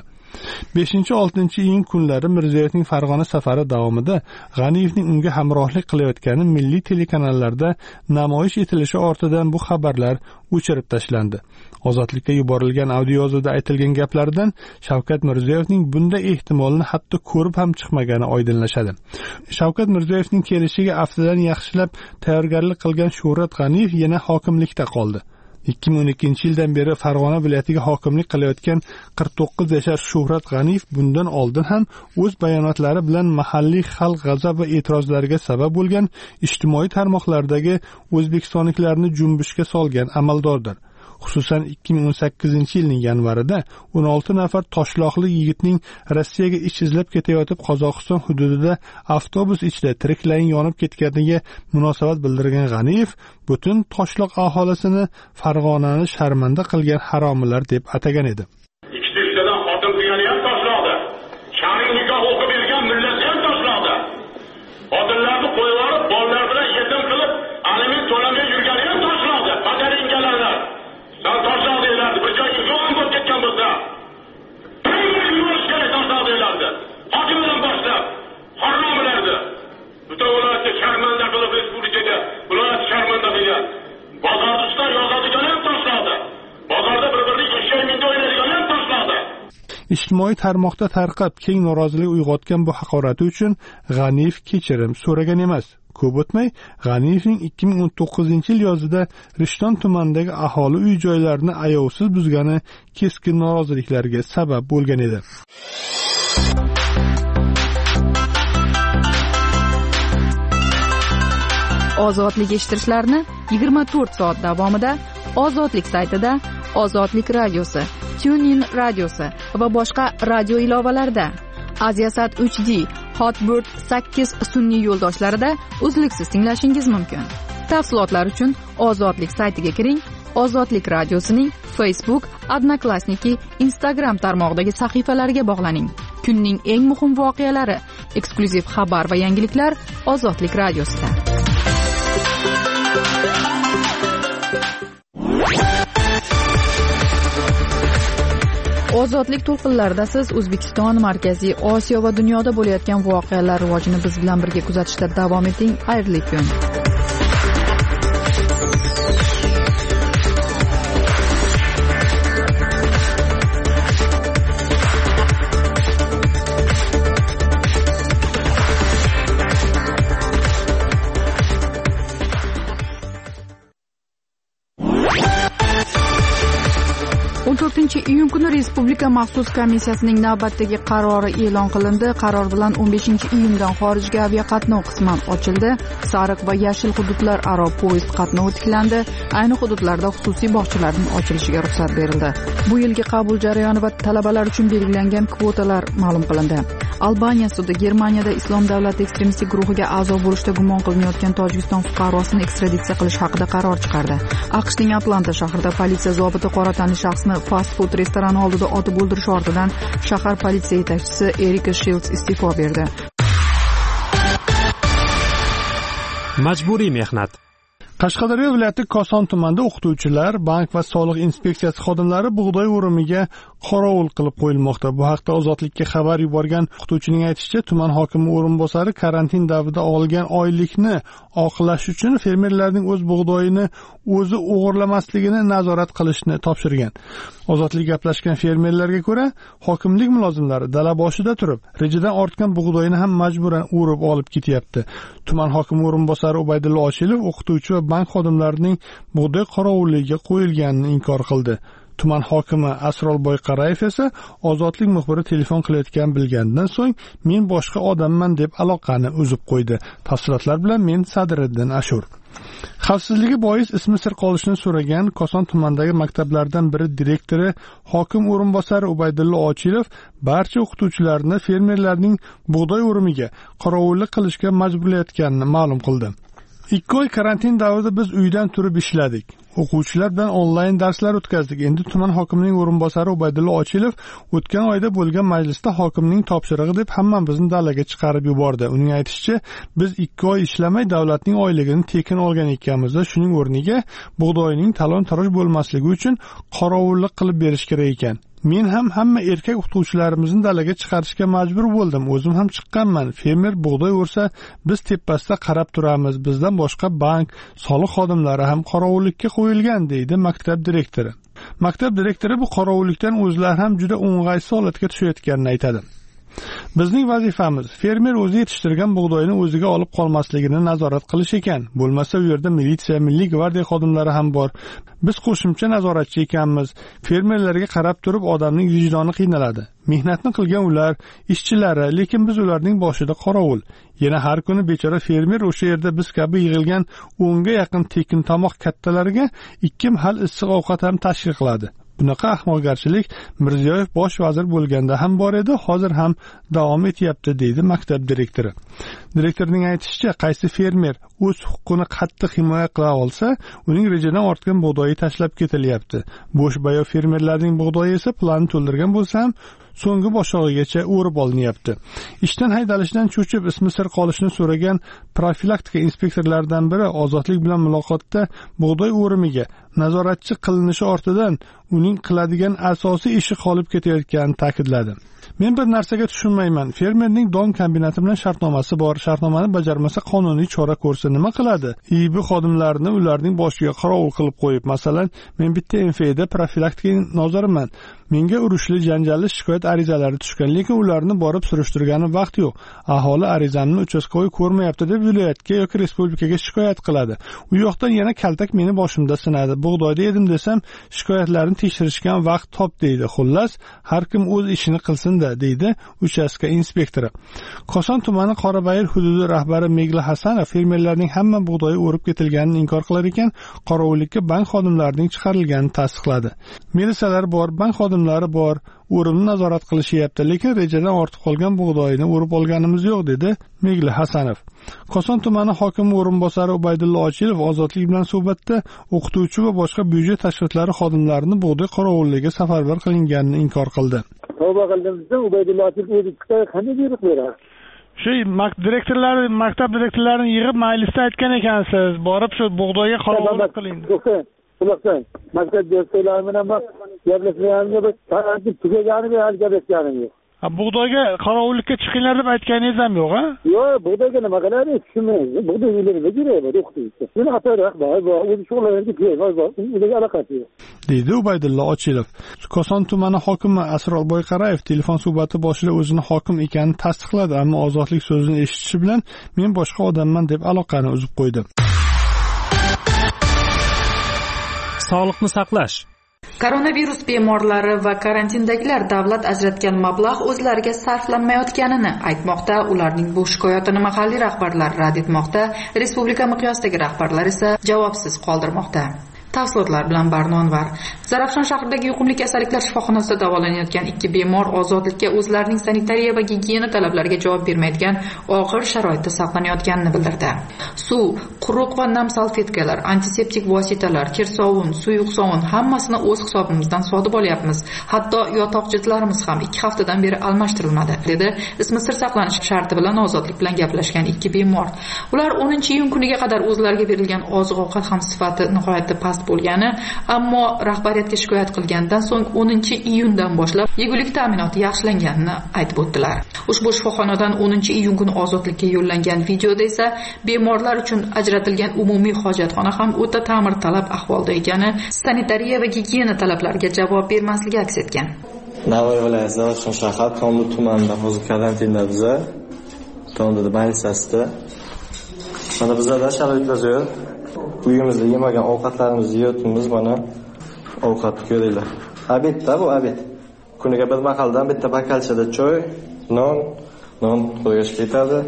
5-6 iyun kunlari Mirziyoyevning Farg'ona safari davomida G'aniyevning unga hamrohlik qilayotgani milliy telekanallarda namoyish etilishi ortidan bu xabarlar o'chirib tashlandi. Ozodlikka yuborilgan audiozda aytilgan gaplardan Shavkat Mirziyoyevning bunday ehtimolni hatto ko'rib ham chiqmagani oydinlashadi. Shavkat Mirziyoyevning kelishiga aftidan yaxshilab tayyorgarlik qilgan Shuhrat G'aniyev yana hokimlikda qoldi. 2012-yildan beri Farg'ona viloyatiga hokimlik qilayotgan 49 yashar Shuhrat G'aniyev bundan oldin ham o'z bayonotlari bilan mahalliy xalq g'azab va e'tirozlariga sabab bo'lgan ijtimoiy tarmoqlardagi o'zbekistonliklarni junbushga solgan amaldordir. Xususan 2018-yilning yanvarida 16 nafar toshloqli yigitning Rossiyaga ish izlab ketayotib Qozog'iston hududida avtobus ichida tiriklayin yonib ketganiga munosabat bildirgan G'aniyev butun toshloq aholisini Farg'onani sharmanda qilgan haromilar deb atagan edi. Ikkitadan xotin qilgani ham toshloqda. Shar'iy nikoh o'qib bergan millat ham toshloqda. Xotinlarni qo'yib olib, bolalar bilan yetim qilib, aliment to'lamay yurgani ham toshloqda. Qadaringalarlar. Sen toshloq deylardi, bir joyga yo'g'on bo'lib ketgan bo'lsa. Qanday yurish kerak toshloq deylardi. Hokimdan boshlab, haromilardi. Butun viloyatga sharmanda qilib, respublikaga viloyat sharmanda qilgan. Bozorda yozadigan ham toshloqda. Bozorda bir-birini eshak minda o'ynaydigan ham toshloqda. Ijtimoiy tarmoqda tarqab keng norozilik uyg'otgan bu haqorati uchun G'aniyev kechirim so'ragan emas. Ko'p o'tmay G'aniyevning 2019-yil yozida Rishton tumanidagi aholi uy-joylarini ayovsiz buzgani keskin noroziliklarga sabab bo'lgan edi. Ozodlik eshittirishlarni 24 soat davomida Ozodlik saytida, Ozodlik radiosi, TuneIn radiosi va boshqa radio ilovalarida, Aziasat 3D, Hotbird 8 sun'iy yo'ldoshlarida uzluksiz tinglashingiz mumkin. Tafsilotlar uchun Ozodlik saytiga kiring. Ozodlik radiosining Facebook, Odnoklassniki, Instagram tarmog'idagi sahifalariga bog'laning. Kunning eng muhim voqealari eksklyuziv xabar va yangiliklar Ozodlik radiosida. Ozodlik to'lqinlarida siz O'zbekiston, Markaziy Osiyo va dunyoda bo'layotgan voqealar rivojini biz bilan birga kuzatishda davom eting. Xayrli kun. 14-iyun kuni Respublika maxsus komissiyasining navbatdagi qarori e'lon qilindi. Qaror bilan 15-iyundan xorijga aviaqatnov qisman ochildi. Sariq va yashil hududlar aro poyezd qatnovi tiklandi. Ayni hududlarda xususiy bog'chalarning ochilishiga ruxsat berildi. Bu yilgi qabul jarayoni va talabalar uchun belgilangan kvotalar ma'lum qilindi. Albaniya sudi Germaniyada Islom davlati ekstremistik guruhiga a'zo bo'lishda gumon qilinayotgan Tojikiston fuqarosini ekstraditsiya qilish haqida qaror chiqardi. AQShning Atlanta shahrida politsiya zobiti qora tanli shaxsni fast food restorani oldida otib o'ldirish ortidan shahar politsiya yetakchisi Erika Shields iste'fo berdi. Majburiy mehnat. Qashqadaryo viloyati Koson tumanida o'qituvchilar, bank va soliq inspeksiyasi xodimlari bug'doy o'rimiga qorovul qilib qo'yilmoqda. Bu haqda Ozodlikka xabar yuborgan o'qituvchining aytishicha, tuman hokimi o'rinbosari karantin davrida olgan oylikni oqlash uchun fermerlarning o'z bug'doyini o'zi o'g'irlamasligini nazorat qilishni topshirgan. Ozodlik gaplashgan fermerlarga ko'ra, hokimlik mulozimlari dala boshida turib, rejadan ortgan bug'doyni ham majburan o'rib olib ketyapti. Tuman hokimi o'rinbosari Ubaydullo Ochilov o'qituvchi va bank xodimlarining bug'doy qorovulligiga qo'yilganini inkor qildi. Tuman hokimi Asrolboy Qarayev esa Ozodlik muxbiri telefon qilayotgan bilgandan so'ng men boshqa odamman deb aloqani uzib qo'ydi. Tafsilotlar bilan men Sadriddin Ashur. Xavfsizligi bois ismi sir qolishini so'ragan Koson tumanidagi maktablardan biri direktori hokim o'rinbosari Ubaydullo Ochilov barcha o'qituvchilarni fermerlarning bug'doy o'rimiga qorovullik qilishga majburlayotganini ma'lum qildi. 2 oy karantin davrida biz uydan turib ishladik. O'quvchilar bilan onlayn darslar o'tkazdik. Endi tuman hokimining o'rinbosari Ubaydullo Ochilov o'tgan oyda bo'lgan majlisda hokimning topshirig'i deb hammamizni dalaga chiqarib yubordi. Uning aytishicha, biz 2 oy ishlamay davlatning oyligini tekin olgan ekanmiz va shuning o'rniga bug'doyning talon-taroj bo'lmasligi uchun qorovullik qilib berish kerak ekan. Men ham hamma erkak o'qituvchilarimizni dalaga chiqarishga majbur bo'ldim. O'zim ham chiqqanman. Fermer bug'doy o'rsa, biz tepasida qarab turamiz. Bizdan boshqa bank, soliq xodimlari ham qorovullikka qo'yilgan, deydi maktab direktori. Maktab direktori bu qorovullikdan o'zlari ham juda o'ng'aysiz holatga tushayotganini aytadi. Bizning vazifamiz fermer o'zi yetishtirgan bug'doyni o'ziga olib qolmasligini nazorat qilish ekan. Bo'lmasa u yerda militsiya, milliy gvardiya xodimlari ham bor. Biz qo'shimcha nazoratchi ekanmiz. Fermerlarga qarab turib odamning vijdoni qiynaladi. Mehnatni qilgan ular, ishchilari, lekin biz ularning boshida qorovul. Yana har kuni bechora fermer o'sha yerda biz kabi yig'ilgan 10 ga yaqin tekin tomoq kattalariga 2 mahal issiq ovqat ham tashkil qiladi. Bunaqa ahmoqgarchilik Mirziyoyev bosh vazir bo'lganda ham bor edi, hozir ham davom etyapti, deydi maktab direktori. Direktorning aytishicha, qaysi fermer o'z huquqini qattiq himoya qila olsa, uning rejadan ortgan bug'doyi tashlab ketilyapti. Bo'sh bayo fermerlarning bug'doyi esa planni to'ldirgan bo'lsa ham so'nggi boshog'igacha o'rib olinyapti. Ishdan haydalishdan cho'chib ismi sir qolishini so'ragan profilaktika inspektorlaridan biri Ozodlik bilan muloqotda bug'doy o'rimiga nazoratchi qilinishi ortidan uning qiladigan asosiy ishi qolib ketayotganini ta'kidladi. Men bir narsaga tushunmayman. Fermerning don kombinati bilan shartnomasi bor. Shartnomani bajarmasa qonuniy chora ko'rsa nima qiladi? IB xodimlarini ularning boshiga qorovul qilib qo'yib, masalan, men bitta MFda profilaktika noziriman. Menga urushli, janjalli shikoyat arizalari tushgan, lekin ularni borib surishtirgani vaqt yo'q. Aholi arizamni uchastkovoy ko'rmayapti deb viloyatga yoki respublikaga shikoyat qiladi. U yoqdan yana kaltak meni boshimda sinadi. Bug'doyda edim desam, shikoyatlarni tekshirishgan vaqt top, deydi. Xullas, har kim o'z ishini qilsin-da, deydi uchastka inspektori. Koson tumani Qorabayir hududi rahbari Megla Hasanov fermerlarning hamma bug'doyi o'rib ketilganini inkor qilar ekan, qorovullikka bank xodimlarining chiqarilganini tasdiqladi. Militsiyalar bor, bank xodimlari bor, o'rimni nazorat qilishyapti, lekin rejadan ortib qolgan bug'doyini o'rib olganimiz yo'q, dedi Megla Hasanov. Koson tumani hokimi o'rinbosari Ubaydullo Ochilov Ozodlik bilan suhbatda o'qituvchi va boshqa byudjet tashkilotlari xodimlarini bug'doy qorovulligiga safarbar qilinganini inkor qildi. Tavba qilganimizda Ubaydullo Ochilov o'zi chiqib qanday buyruq beradi? shu maktab direktorlarini yig'ib majlisda aytgan ekansiz, borib shu bug'doyga qorovullik qiling. Quloqsan, maktab direktorlari bilan gaplashmaganimga bir karantin tugaganiga hali gaplashganim yo'q. Bug'doyga qorovullikka chiqinglar deb aytganingiz ham yo'q, ha? Yo'q, bug'doyga nima qiladi? Tushunmaysiz. Bug'doy yo'llarga kiradi, o'qituvchi. Shuni xatorak bor, o'zi shug'ullanadi, ularga aloqasi yo'q. Deydi Ubaydulla Ochilov. Koson tumani hokimi Asror Boyqarayev telefon suhbati boshida o'zini hokim ekanini tasdiqladi, ammo ozodlik so'zini eshitishi bilan men boshqa odamman deb aloqani uzib qo'ydi. Sog'liqni saqlash. Koronavirus bemorlari va karantindagilar davlat ajratgan mablag' o'zlariga sarflanmayotganini aytmoqda. Ularning bu shikoyatini mahalliy rahbarlar rad etmoqda. Respublika miqyosidagi rahbarlar esa javobsiz qoldirmoqda. Tafsilotlar bilan Barnonvar. Zarafshon shahridagi yuqumli kasalliklar shifoxonasida davolanayotgan 2 bemor ozodlikka o'zlarining sanitariya va gigiyena talablariga javob bermaydigan og'ir sharoitda saqlanayotganini bildirdi. Suv, quruq va nam salfetkalar, antiseptik vositalar, kirsovun, suyuq sovun hammasini o'z hisobimizdan sotib olyapmiz. Hatto yotoq jildlarimiz ham 2 haftadan beri almashtirilmadi, dedi ismi sir saqlanish sharti bilan ozodlik bilan gaplashgan 2 bemor. Ular 10-iyun kuniga qadar o'zlariga berilgan oziq-ovqat ham sifati nihoyatda past bo'lgani, ammo rahbariyatga shikoyat qilgandan so'ng 10-iyundan boshlab yegulik ta'minoti yaxshilanganini aytib o'tdilar. Ushbu shifoxonadan 10-iyun kuni ozodlikka yo'llangan videoda esa bemorlar uchun ajratilgan umumiy hojatxona ham o'ta ta'mirtalab ahvolda ekani, sanitariya va gigiyena talablariga javob bermasligi aks etgan. Navoiy viloyati Zarafshon shahar Tomli tumanida hozir karantinda biza Tomli больницасida. Mana bizlarda sharoitlar zo'r. Uyimizda yemagan ovqatlarimizni yeyotimiz, mana ovqat ko'ringlar. Obedda bu obed. Kuniga bir mahaldan bitta bakalchada choy, non qo'yish ketadi.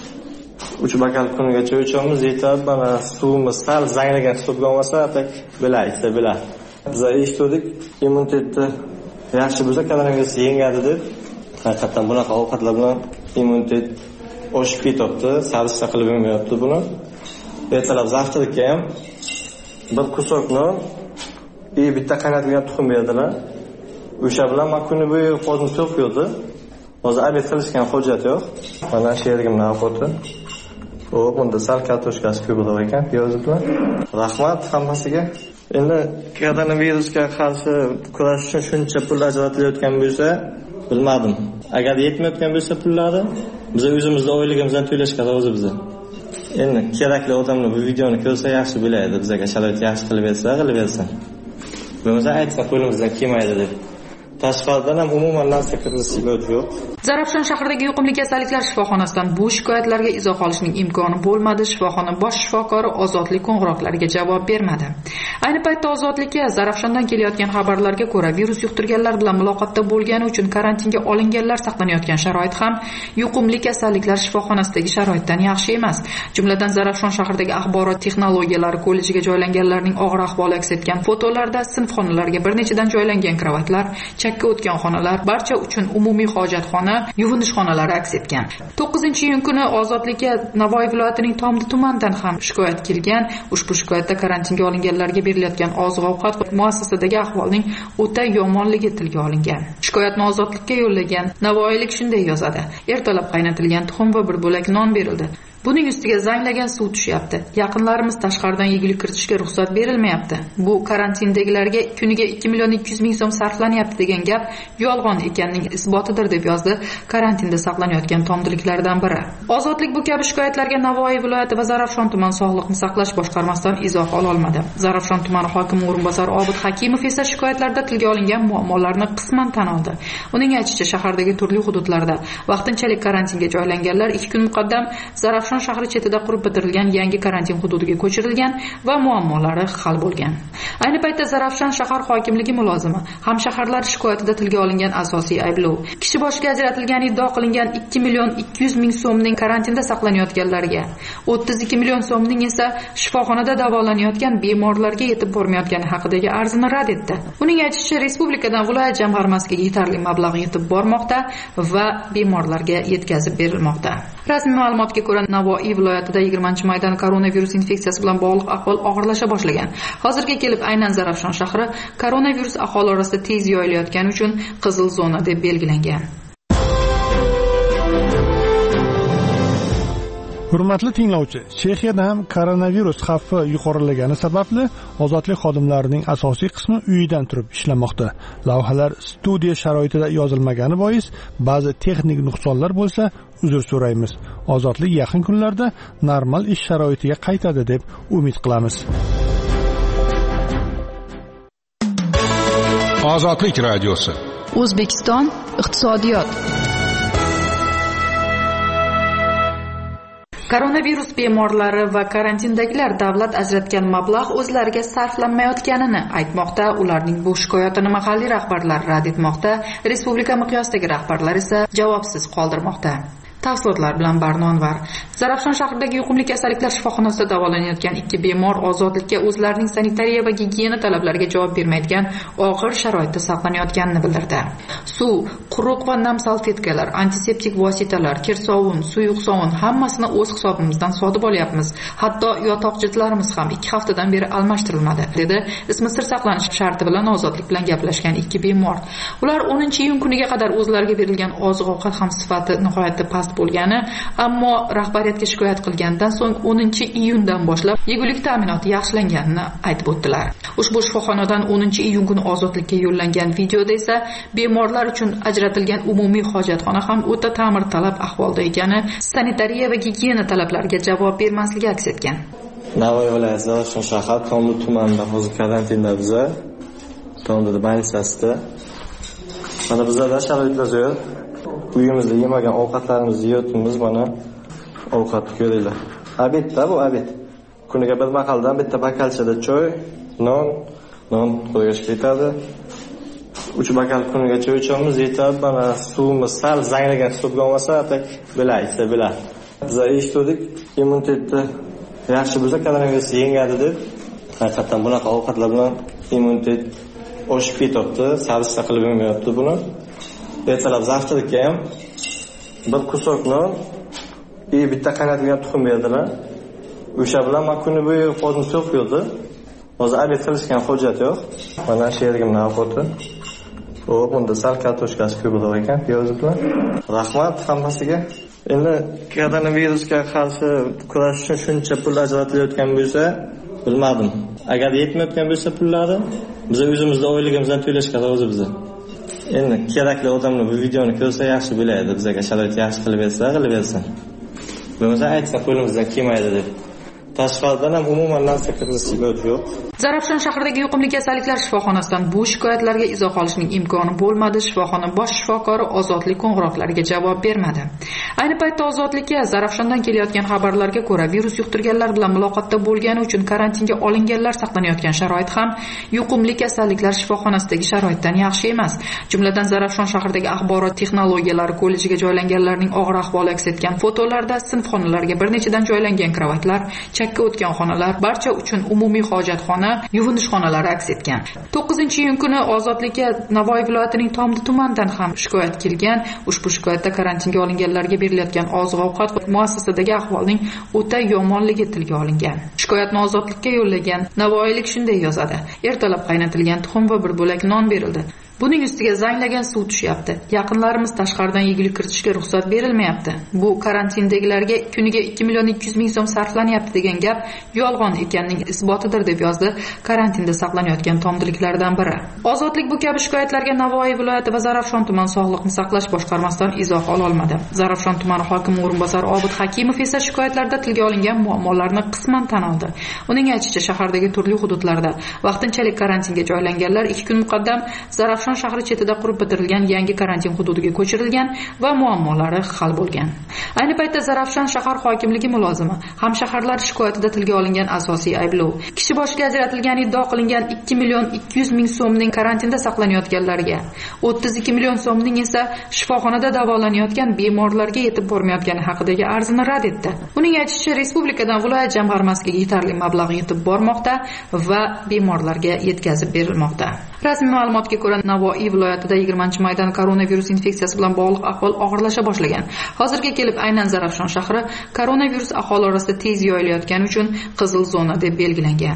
3 bakal kuniga choy ichamiz, yetadi. Mana suvimiz sal zanglagan suv bo'lmasa, tak bilar. Biz eshitdik, immunitetni yaxshi bo'lsa koronavirus yengadi deb. Haqiqatan bunaqa ovqatlar bilan immunitet oshib ketyapti, sarishta qilib bo'lmayapti buni. Ertalab zavtrakka ham bir kusok non, bitta qaynatilgan tuxum berdilar. O'sha bilan men kuni bo'yi qo'zim to'q yurdi. Hozir obed qilishgan hojat yo'q. Mana shu yerga mana foto. Bunda sal kartoshkasi ko'proq ekan, piyoz bilan. Rahmat hammasiga. Endi koronavirusga qarshi kurashish uchun shuncha pul ajratilayotgan bo'lsa, bilmadim. Agar yetmayotgan bo'lsa pullari, biz o'zimizning oyligimizdan to'lashga rozi biz. Endi kerakli odamlar bu videoni ko'rsa yaxshi biladi, bizga sharoit yaxshi qilib bersa. Bo'lmasa aytsa qo'limizdan kelmaydi deb. Tashqaridan ham umuman narsa kiritish yo'q. Zarafshon shahridagi yuqumli kasalliklar shifoxonasidan bu shikoyatlarga izoh olishning imkoni bo'lmadi. Shifoxona bosh shifokori ozodlik qo'ng'iroqlariga javob bermadi. Ayni paytda ozodlikka Zarafshondan kelayotgan xabarlarga ko'ra, virus yuqtirganlar bilan muloqotda bo'lgani uchun karantinga olinganlar saqlanayotgan sharoit ham yuqumli kasalliklar shifoxonasidagi sharoitdan yaxshi emas. Jumladan Zarafshon shahridagi axborot texnologiyalari kollejiga joylanganlarning og'ir ahvoli aks etgan fotolarda sinfxonalarga bir nechadan joylangan kravatlar, chakka o'tgan xonalar, barcha uchun umumiy hojatxona, yuvinish xonalari aks etgan. 9-iyun kuni ozodlikka Navoiy viloyatining Tomdi tumanidan ham shikoyat kelgan. Ushbu shikoyatda karantinga olinganlarga berilayotgan oziq-ovqat muassasadagi ahvolning o'ta yomonligi tilga olingan. Shikoyatni ozodlikka yo'llagan navoiylik shunday yozadi: ertalab qaynatilgan tuxum va bir bo'lak non berildi. Buning ustiga zanglagan suv tushyapti. Yaqinlarimiz tashqaridan yegulik kiritishga ruxsat berilmayapti. Bu karantindagilarga kuniga 2.200.000 so'm sarflanyapti degan gap yolg'on ekanining isbotidir, deb yozdi karantinda saqlanayotgan tomdiliklardan biri. Ozodlik bu kabi shikoyatlarga Navoiy viloyati va Zarafshon tuman sog'liqni saqlash boshqarmasidan izoh ola olmadi. Zarafshon tumani hokimi o'rinbosari Obid Hakimov esa shikoyatlarda tilga olingan muammolarni qisman tan oldi. Uning aytishicha, shahardagi turli hududlarda vaqtinchalik karantinga joylanganlar 2 kun muqaddam Zarafshon shahri chetida qurib bitirilgan yangi karantin hududiga ko'chirilgan va muammolari hal bo'lgan. Ayni paytda Zarafshon shahar hokimligi mulozimi hamshaharlar shikoyatida tilga olingan asosiy ayblov kishi boshiga ajratilgan iddia qilingan 2.200.000 so'mning karantinda saqlanayotganlarga, 32 million so'mning esa shifoxonada davolanayotgan bemorlarga yetib bormayotgani haqidagi arzini rad etdi. Uning aytishicha, respublikadan viloyat jamg'armasiga yetarli mablag' yetib bormoqda va bemorlarga yetkazib berilmoqda. Rasmiy ma'lumotga ko'ra, Navoiy viloyatida 20-maydan koronavirus infeksiyasi bilan bog'liq ahvol og'irlasha boshlagan. Hozirga kelib aynan Zarafshon shahri koronavirus aholi orasida tez yoyilayotgani uchun qizil zona deb belgilangan. Hurmatli tinglovchi, Chexiyada ham koronavirus xavfi yuqorilagani sababli ozodlik xodimlarining asosiy qismi uyidan turib ishlamoqda. Lavhalar studiya sharoitida yozilmagani bois ba'zi texnik nuqsonlar bo'lsa, uzr so'raymiz. Ozodlik yaqin kunlarda normal ish sharoitiga qaytadi deb umid qilamiz. Ozodlik radiosi. O'zbekiston iqtisodiyot. Koronavirus bemorlari va karantindagilar davlat ajratgan mablag' o'zlariga sarflanmayotganini aytmoqda. Ularning bu shikoyatini mahalliy rahbarlar rad etmoqda. Respublika miqyosidagi rahbarlar esa javobsiz qoldirmoqda. Tafsilotlar bilan Barnonvar. Zarafshon shahridagi yuqumli kasalliklar shifoxonasida davolanayotgan 2 bemor ozodlikka o'zlarining sanitariya va gigiyena talablariga javob bermaydigan og'ir sharoitda saqlanayotganini bildirdi. Suv, quruq va nam salfetkalar, antiseptik vositalar, kirsovun, suyuq sovun hammasini o'z hisobimizdan sotib olyapmiz. Hatto yotoq jildlarimiz ham 2 haftadan beri almashtirilmadi, dedi ismi sir saqlanish sharti bilan ozodlik bilan gaplashgan 2 bemor. Ular 10-iyun kuniga qadar o'zlariga berilgan oziq-ovqat ham sifati nihoyatda past bo'lgani, ammo rahbariyatga shikoyat qilgandan so'ng 10-iyundan boshlab yegulik ta'minoti yaxshilanganini aytib o'tdilar. Ushbu shifoxonadan 10-iyun kuni ozodlikka yo'llangan videoda esa bemorlar uchun ajratilgan umumiy hojatxona ham o'ta ta'mirtalab ahvolda ekani, sanitariya va gigiyena talablariga javob bermasligi aks etgan. Navoiy viloyati Zarafshon shahar Tomli tumanida hozir karantinda biza Tomli больницасida. Mana bizlarda sharoitlar zo'r. Uyimizda yemagan ovqatlarimizni yeyotimiz, mana ovqat ko'ringlar. Obedda bu obed. Kuniga bir maqaldan bitta bakalchada choy, non qo'yib ketadi. 3 bakal kuniga choy ichamiz, yetadi. Mana suvimiz sal zanglagan suv bo'lmasa, atak bilaysa. Biz eshitdik, immunitetni yaxshi bo'lsa koronavirus yengadi deb. Haqiqatan bunaqa ovqatlar bilan immunitet oshib ketyapti, sarishta qilib bermayapti buni. Ertalab zavtrlikka ham bir kusok non, bitta qaynatilgan tuxum berdilar. O'sha bilan men kuni bo'yi qo'zim so'q yurdi. Hozir obed qilishgan hojat yo'q. Mana shu yerga ovqati. Bunda sal kartoshkasi ko'proq ekan, piyoz bilan. Rahmat hammasiga. Endi koronavirusga qarshi kurash uchun shuncha pul ajratilayotgan bo'lsa, bilmadim. Agar yetmayotgan bo'lsa pullari, biz o'zimizda oyligimizdan to'lashga rozi. Endi kerakli odamlar bu videoni ko'rsa yaxshi bo'ladi, bizga sharoit yaxshi qilib bersa. Bo'lmasa aytsa qo'limizdan kelmaydi deb. Tashqaridan ham umuman narsa kiritish yo'q. Zarafshon shahridagi yuqumli kasalliklar shifoxonasidan bu shikoyatlarga izoh olishning imkoni bo'lmadi. Shifoxona bosh shifokori ozodlik qo'ng'iroqlariga javob bermadi. Ayni paytda ozodlikka Zarafshondan kelayotgan xabarlarga ko'ra, virus yuqtirganlar bilan muloqotda bo'lgani uchun karantinga olinganlar saqlanayotgan sharoit ham yuqumli kasalliklar shifoxonasidagi sharoitdan yaxshi emas. Jumladan Zarafshon shahridagi axborot texnologiyalari kollejiga joylanganlarning og'ir ahvoli aks etgan fotolarda sinfxonalarga bir nechadan joylangan kravatlar, chakka o'tgan xonalar, barcha uchun umumiy hojatxona, yuvinish xonalari aks etgan. 9-iyun kuni ozodlikka Navoiy viloyatining Tomdi tumanidan ham shikoyat kelgan. Ushbu shikoyatda karantinga olinganlarga berilayotgan oziq-ovqat muassasadagi ahvolning o'ta yomonligi tilga olingan. Shikoyatni ozodlikka yo'llagan navoiylik shunday yozadi: Ertalab qaynatilgan tuxum va bir bo'lak non berildi. Buning ustiga zanglagan suv tushyapti. Yaqinlarimiz tashqaridan yegulik kiritishga ruxsat berilmayapti. Bu karantindagilarga kuniga 2.200.000 so'm sarflanyapti degan gap yolg'on ekanining isbotidir, deb yozdi karantinda saqlanayotgan tomdiliklardan biri. Ozodlik bu kabi shikoyatlarga Navoiy viloyati va Zarafshon tuman sog'liqni saqlash boshqarmasidan izoh ola olmadi. Zarafshon tumani hokimi o'rinbosari Obid Hakimov esa shikoyatlarda tilga olingan muammolarni qisman tan oldi. Uning aytishicha, shahardagi turli hududlarda vaqtinchalik karantinga joylanganlar 2 kun muqaddam Zarafshon shahri chetida qurib bitirilgan yangi karantin hududiga ko'chirilgan va muammolari hal bo'lgan. Ayni paytda Zarafshon shahar hokimligi mulozimi hamshaharlar shikoyatida tilga olingan asosiy ayblov kishi boshiga ajratilgan iddia qilingan 2.200.000 so'mning karantinda saqlanayotganlarga, 32 million so'mning esa shifoxonada davolanayotgan bemorlarga yetib bormayotgani haqidagi arzini rad etdi. Uning aytishicha, respublikadan viloyat jamg'armasiga yetarli mablag' yetib bormoqda va bemorlarga yetkazib berilmoqda. Rasmiy ma'lumotga ko'ra, Navoiy viloyatida 20-maydan koronavirus infeksiyasi bilan bog'liq ahvol og'irlasha boshlagan. Hozirga kelib aynan Zarafshon shahri koronavirus aholi orasida tez yoyilayotgani uchun qizil zona deb belgilangan.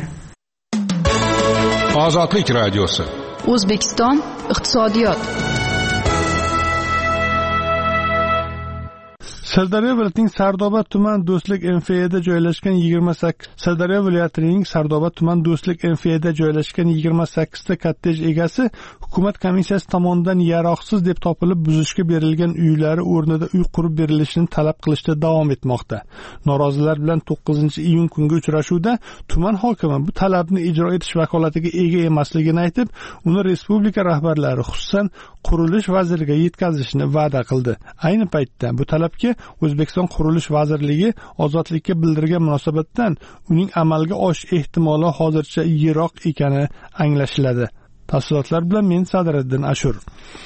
Ozodlik radiosi. O'zbekiston iqtisodiyot. Sirdaryo viloyatining Sardoba tuman Do'stlik MFEda joylashgan 28 Sirdaryo viloyatining Sardoba tuman Do'stlik MFEda joylashgan 28 ta kottej egasi hukumat komissiyasi tomonidan yaroqsiz deb topilib buzishga berilgan uylari o'rnida uy qurib berilishini talab qilishda davom etmoqda. Norozilar bilan 9-iyun kungi uchrashuvda tuman hokimi bu talabni ijro etish vakolatiga ega emasligini aytib, uni respublika rahbarlari, xususan qurilish vaziriga yetkazishni va'da qildi. Ayni paytda bu talabga O'zbekiston Qurilish vazirligi ozodlikka bildirgan munosabatdan uning amalga oshish ehtimoli hozircha yiroq ekani anglashiladi. Tafsilotlar bilan men Sadiriddin Ashur.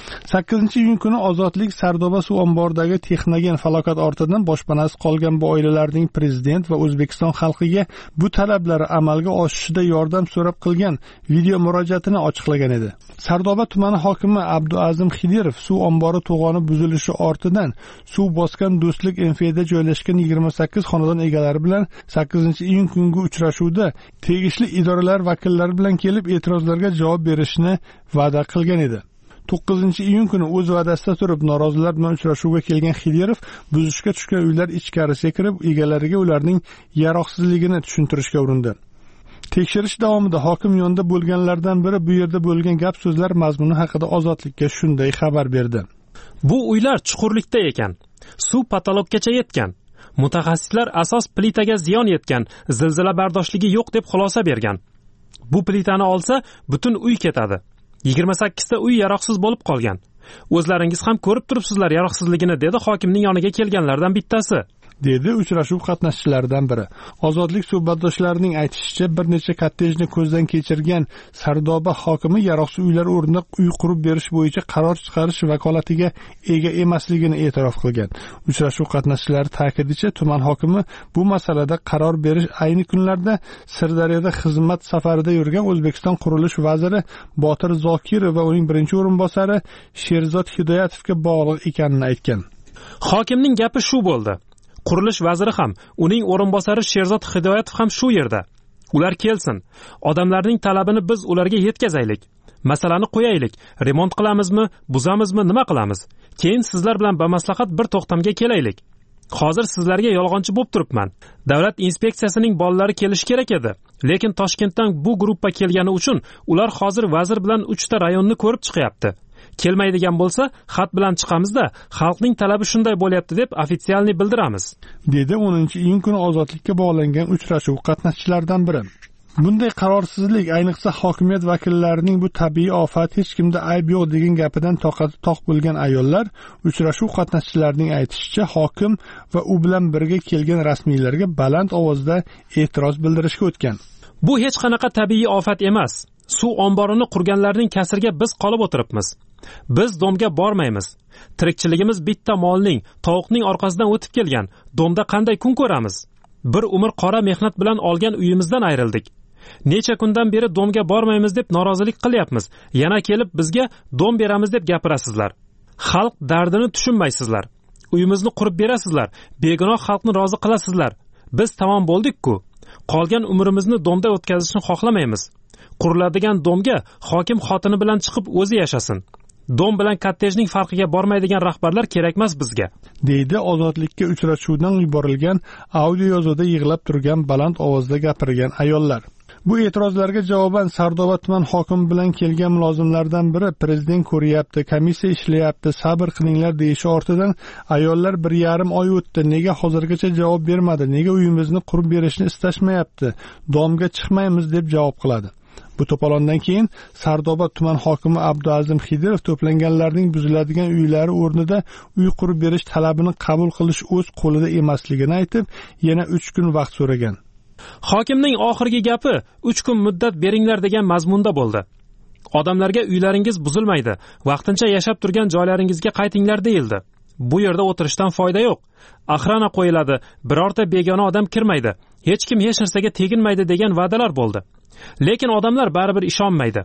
8-iyun kuni Ozodlik Sardoba suv omboridagi texnogen falokat ortidan boshpanasiz qolgan bu oilalarning prezident va O'zbekiston xalqiga bu talablari amalga oshishida yordam so'rab qilgan video murojaatini ochiqlagan edi. Sardoba tumani hokimi Abduazim Xidirov suv ombori to'g'oni buzilishi ortidan suv bosgan Do'stlik MFEda joylashgan 28 xonadon egalari bilan 8-iyun kungi uchrashuvda tegishli idoralar vakillari bilan kelib e'tirozlarga javob berishni va'da qilgan edi. 9-iyun kuni o'z va'dasida turib norozilar bilan uchrashuvga kelgan Xidirov buzishga tushgan uylar ichkarisiga kirib egalariga ularning yaroqsizligini tushuntirishga urindi. Tekshirish davomida hokim yonida bo'lganlardan biri bu yerda bo'lgan gap so'zlar mazmuni haqida Ozodlikka shunday xabar berdi. Bu uylar chuqurlikda ekan. Suv patologgacha yetgan. Mutaxassislar asos plitaga ziyon yetgan, zilzila bardoshligi yo'q deb xulosa bergan. Bu plitani olsa, butun uy ketadi. 28 ta uy yaroqsiz bo'lib qolgan. O'zlaringiz ham ko'rib turibsizlar yaroqsizligini, dedi hokimning yoniga kelganlardan bittasi. dedi uchrashuv qatnashchilaridan biri. Ozodlik suhbatdoshlarining aytishicha, bir necha kottejni ko'zdan kechirgan Sardoba hokimi yaroqsiz uylar o'rnida uy qurib berish bo'yicha qaror chiqarish vakolatiga ega emasligini e'tirof qilgan. Uchrashuv qatnashchilari ta'kidincha, tuman hokimi bu masalada qaror berish ayni kunlarda Sirdaryoda xizmat safarida yurgan O'zbekiston qurilish vaziri Botir Zokirov va uning birinchi o'rinbosari Sherzod Hidoyatovga bog'liq ekanini aytgan. Hokimning gapi shu bo'ldi. Qurilish vaziri ham, uning o'rinbosari Sherzod Hidoyatov ham shu yerda. Ular kelsin. Odamlarning talabini biz ularga yetkazaylik. Masalani qo'yaylik. Remont qilamizmi, buzamizmi, nima qilamiz? Keyin sizlar bilan bamaslahat bir to'xtamga kelaylik. Hozir sizlarga yolg'onchi bo'lib turibman. Davlat inspeksiyasining bolalari kelish kerak edi. Lekin Toshkentdan bu guruhga kelgani uchun ular hozir vazir bilan 3 ta rayonni ko'rib chiqyapti. Kelmaydigan bo'lsa, xat bilan chiqamizda, xalqning talabi shunday bo'lyapti deb ofitsialni bildiramiz, dedi 10-iyun kuni ozodlikka bog'langan uchrashuv qatnashchilaridan biri. Bunday qarorsizlik, ayniqsa hokimiyat vakillarining bu tabiiy ofat hech kimda ayb yo'q degan gapidan toqati toq bo'lgan ayollar uchrashuv qatnashchilarining aytishicha, hokim va u bilan birga kelgan rasmiylarga baland ovozda e'tiroz bildirishga o'tgan. Bu hech qanaqa tabiiy ofat emas. Suv omborini qurganlarning kasriga biz qolib o'tiribmiz. Biz domga bormaymiz. Tirikchiligimiz bitta molning, tovuqning orqasidan o'tib kelgan. Domda qanday kun ko'ramiz? Bir umr qora mehnat bilan olgan uyimizdan ayrildik. Necha kundan beri domga bormaymiz deb norozilik qilyapmiz. Yana kelib bizga dom beramiz deb gapirasizlar. Xalq dardini tushunmaysizlar. Uyimizni qurib berasizlar. Begunoh xalqni rozi qilasizlar. Biz tamom bo'ldik-ku. Qolgan umrimizni domda o'tkazishni xohlamaymiz. Quriladigan domga hokim xotini bilan chiqib o'zi yashasin. Dom bilan kottejning farqiga bormaydigan rahbarlar kerakmas bizga, deydi ozodlikka uchrashuvdan yuborilgan audio yozuvda yig'lab turgan baland ovozda gapirgan ayollar. Bu e'tirozlarga javoban Sardoba tuman hokimi bilan kelgan mulozimlardan biri prezident ko'ryapti, komissiya ishlayapti, sabr qilinglar deyishi ortidan ayollar 1,5 oy o'tdi, nega hozirgacha javob bermadi, nega uyimizni qurib berishni istashmayapti, domga chiqmaymiz deb javob qiladi. Bu to'polondan keyin Sardoba tuman hokimi Abduazim Xidirov to'planganlarning buziladigan uylari o'rnida uy qurib berish talabini qabul qilish o'z qo'lida emasligini aytib, yana 3 kun vaqt so'ragan. Hokimning oxirgi gapi 3 kun muddat beringlar degan mazmunda bo'ldi. Odamlarga uylaringiz buzilmaydi, vaqtincha yashab turgan joylaringizga qaytinglar deyildi. Bu yerda o'tirishdan foyda yo'q. Axrana qo'yiladi, birorta begona odam kirmaydi, hech kim hech narsaga teginmaydi degan va'dalar bo'ldi. Lekin odamlar baribir ishonmaydi.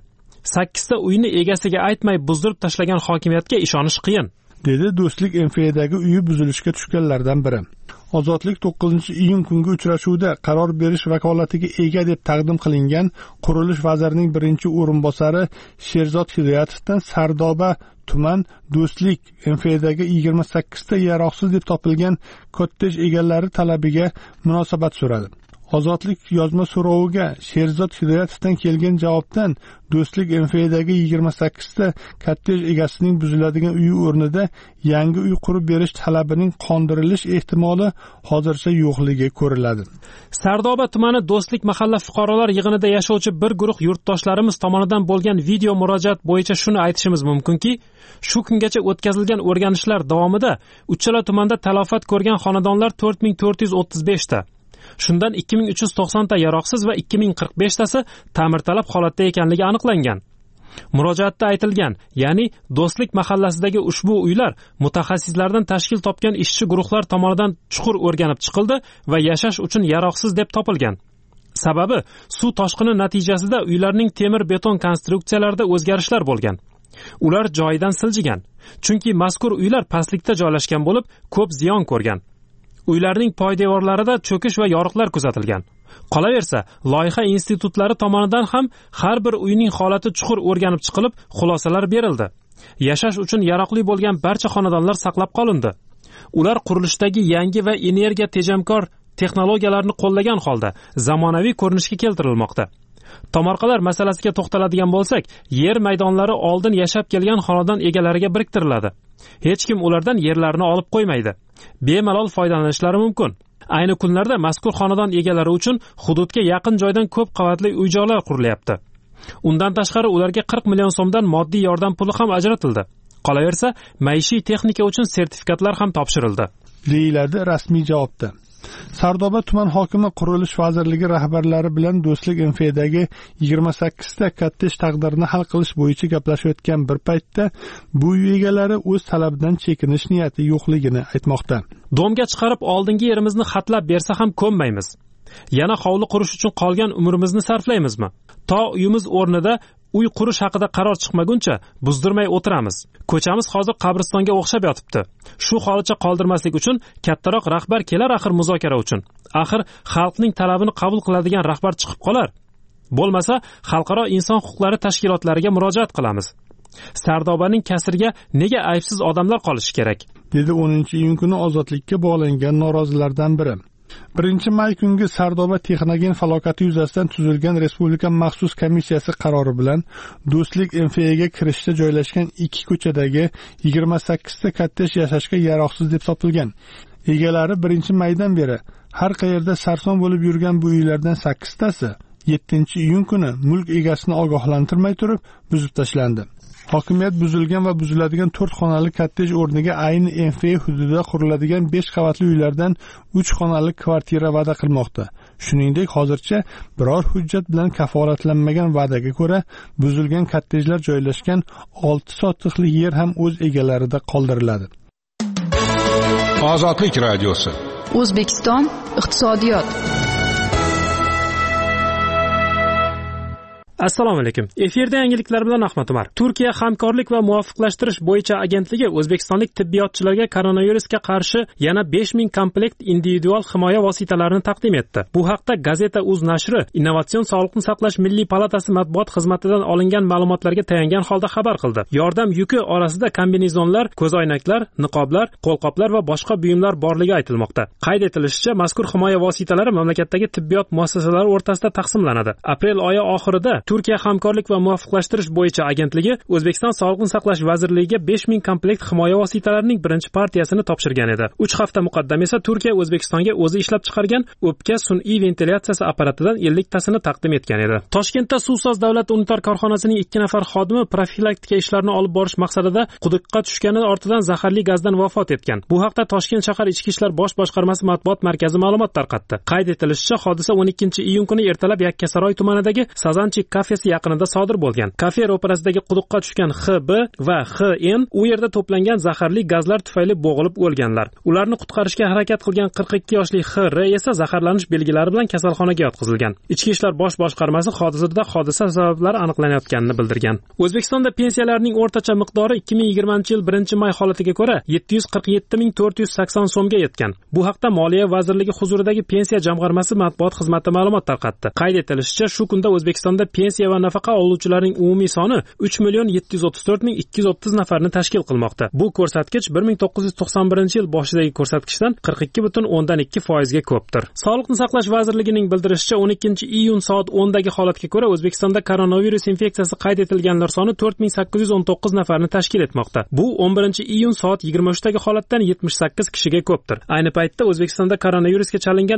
8 ta uyni egasiga aytmay buzdirib tashlagan hokimiyatga ishonish qiyin, dedi Do'stlik MFEdagi uyi buzilishga tushganlardan biri. Ozodlik 9-iyun kungi uchrashuvda qaror berish vakolatiga ega deb taqdim qilingan qurilish vazirining birinchi o'rinbosari Sherzod Hidoyatovdan Sardoba tuman Do'stlik MFdagi 28 ta yaroqsiz deb topilgan kottej egalari talabiga munosabat so'radi. Ozodlik yozma so'roviga Sherzod Hidoyatovdan kelgan javobdan Do'stlik MFdagi 28 ta kottej egasining buziladigan uyi o'rnida yangi uy qurib berish talabining qondirilish ehtimoli hozircha yo'qligi ko'riladi. Sardoba tumani Do'stlik mahalla fuqarolar yig'inida yashovchi bir guruh yurtdoshlarimiz tomonidan bo'lgan video murojaat bo'yicha shuni aytishimiz mumkinki, shu kungacha o'tkazilgan o'rganishlar davomida uchala tumanda talafot ko'rgan xonadonlar 4435 ta. Shundan 2390 ta yaroqsiz va 2045 tasi ta'mirtalab holatda ekanligi aniqlangan. Murojaatda aytilgan, ya'ni Do'stlik mahallasidagi ushbu uylar mutaxassislardan tashkil topgan ishchi guruhlar tomonidan chuqur o'rganib chiqildi va yashash uchun yaroqsiz deb topilgan. Sababi suv toshqini natijasida uylarning temir-beton konstruksiyalarida o'zgarishlar bo'lgan. Ular joyidan siljigan, chunki mazkur uylar pastlikda joylashgan bo'lib, ko'p ziyon ko'rgan. Uylarning poydevorlarida cho'kish va yoriqlar kuzatilgan. Qolaversa, loyiha institutlari tomonidan ham har bir uyning holati chuqur o'rganib chiqilib, xulosalar berildi. Yashash uchun yaroqli bo'lgan barcha xonadonlar saqlab qolindi. Ular qurilishdagi yangi va energiya tejamkor texnologiyalarni qo'llagan holda zamonaviy ko'rinishga keltirilmoqda. Tomorqalar masalasiga to'xtaladigan bo'lsak, yer maydonlari oldin yashab kelgan xonadon egalariga biriktiriladi. Hech kim ulardan yerlarini olib qo'ymaydi. Bemalol foydalanishlari mumkin. Ayni kunlarda mazkur xonadon egalari uchun hududga yaqin joydan ko'p qavatli uy-joylar qurilyapti. Undan tashqari ularga 40 million so'mdan moddiy yordam puli ham ajratildi. Qolaversa, maishiy texnika uchun sertifikatlar ham topshirildi, deyiladi rasmiy javobda. Sardoba tuman hokimi qurilish vazirligi rahbarlari bilan Do'stlik MFdagi 28 ta kottej taqdirini hal qilish bo'yicha gaplashayotgan bir paytda bu uy egalari o'z talabidan chekinish niyati yo'qligini aytmoqda. Domga chiqarib oldingi yerimizni xatlab bersa ham ko'nmaymiz. Yana hovli qurish uchun qolgan umrimizni sarflaymizmi? To uyimiz o'rnida uy qurish haqida qaror chiqmaguncha buzdirmay o'tiramiz. Ko'chamiz hozir qabristonga o'xshab yotibdi. Shu holicha qoldirmaslik uchun kattaroq rahbar kelar axir muzokara uchun. Axir xalqning talabini qabul qiladigan rahbar chiqib qolar. Bo'lmasa, xalqaro inson huquqlari tashkilotlariga murojaat qilamiz. Sardobaning kasriga nega aybsiz odamlar qolishi kerak? Dedi 10-iyun kuni ozodlikka bog'langan norozilardan biri. 1-may kungi Sardoba texnogen falokati yuzasidan tuzilgan Respublika maxsus komissiyasi qarori bilan Do'stlik MFga kirishda joylashgan 2 ko'chadagi 28 ta kottej yashashga yaroqsiz deb topilgan. Egalari 1-maydan beri har qayerda sarson bo'lib yurgan bu uylardan 8 tasi 7-iyun kuni mulk egasini ogohlantirmay turib buzib tashlandi. Hokimiyat buzilgan va buziladigan 4 xonali kottej o'rniga ayni MF hududida quriladigan 5 qavatli uylardan 3 xonali kvartira va'da qilmoqda. Shuningdek, hozircha biror hujjat bilan kafolatlanmagan va'daga ko'ra, buzilgan kottejlar joylashgan 6 sotixli yer ham o'z egalarida qoldiriladi. Ozodlik radiosi. O'zbekiston iqtisodiyot. Assalomu alaykum. Efirda yangiliklar bilan Ahmad Umar. Turkiya hamkorlik va muvofiqlashtirish bo'yicha agentligi o'zbekistonlik tibbiyotchilarga koronavirusga qarshi yana 5000 komplekt individual himoya vositalarini taqdim etdi. Bu haqda Gazeta.uz nashri Innovatsion sog'liqni saqlash milliy palatasi matbuot xizmatidan olingan ma'lumotlarga tayangan holda xabar qildi. Yordam yuki orasida kombinezonlar, ko'zoynaklar, niqoblar, qo'lqoplar va boshqa buyumlar borligi aytilmoqda. Qayd etilishicha, mazkur himoya vositalari mamlakatdagi tibbiyot muassasalari o'rtasida taqsimlanadi. Aprel oyi oxirida Turkiya hamkorlik va muvofiqlashtirish bo'yicha agentligi O'zbekiston Sog'liqni saqlash vazirligiga 5000 komplekt himoya vositalarining birinchi partiyasini topshirgan edi. 3 hafta muqaddam esa Turkiya O'zbekistonga o'zi ishlab chiqargan o'pka sun'iy ventilyatsiyasi apparatidan 50 tasini taqdim etgan edi. Toshkentda Suvsoz davlat unitar korxonasining 2 nafar xodimi profilaktika ishlarini olib borish maqsadida quduqqa tushgani ortidan zaharli gazdan vafot etgan. Bu haqda Toshkent shahar ichki ishlar bosh boshqarmasi matbuot markazi ma'lumot tarqatdi. Qayd etilishicha, hodisa 12-iyun kuni ertalab Yakkasaroy tumanidagi Sazanchik kafesi yaqinida sodir bo'lgan. Kafe ro'parasidagi quduqqa tushgan XB va XN u yerda to'plangan zaharli gazlar tufayli bo'g'ilib o'lganlar. Ularni qutqarishga harakat qilgan 42 yoshli XR esa zaharlanish belgilari bilan kasalxonaga yotqizilgan. Ichki ishlar bosh boshqarmasi hodisa sabablari aniqlanayotganini bildirgan. O'zbekistonda pensiyalarning o'rtacha miqdori 2020-yil 1-may holatiga ko'ra 747.480 so'mga yetgan. Bu haqda Moliya vazirligi huzuridagi pensiya jamg'armasi matbuot xizmati ma'lumot tarqatdi. Qayd etilishicha, shu kunda O'zbekistonda pensiya va nafaqa oluvchilarning umumiy soni 3.734.230 nafarni tashkil qilmoqda. Bu ko'rsatkich 1991-yil boshidagi ko'rsatkichdan 42.2% ga ko'pdir. Sog'liqni saqlash vazirligining bildirishicha, 12-iyun soat 10 dagi holatga ko'ra O'zbekistonda koronavirus infeksiyasi qayd etilganlar soni 4819 nafarni tashkil etmoqda. Bu 11-iyun soat 23 dagi holatdan 78 kishiga ko'pdir. Ayni paytda O'zbekistonda koronavirusga chalingan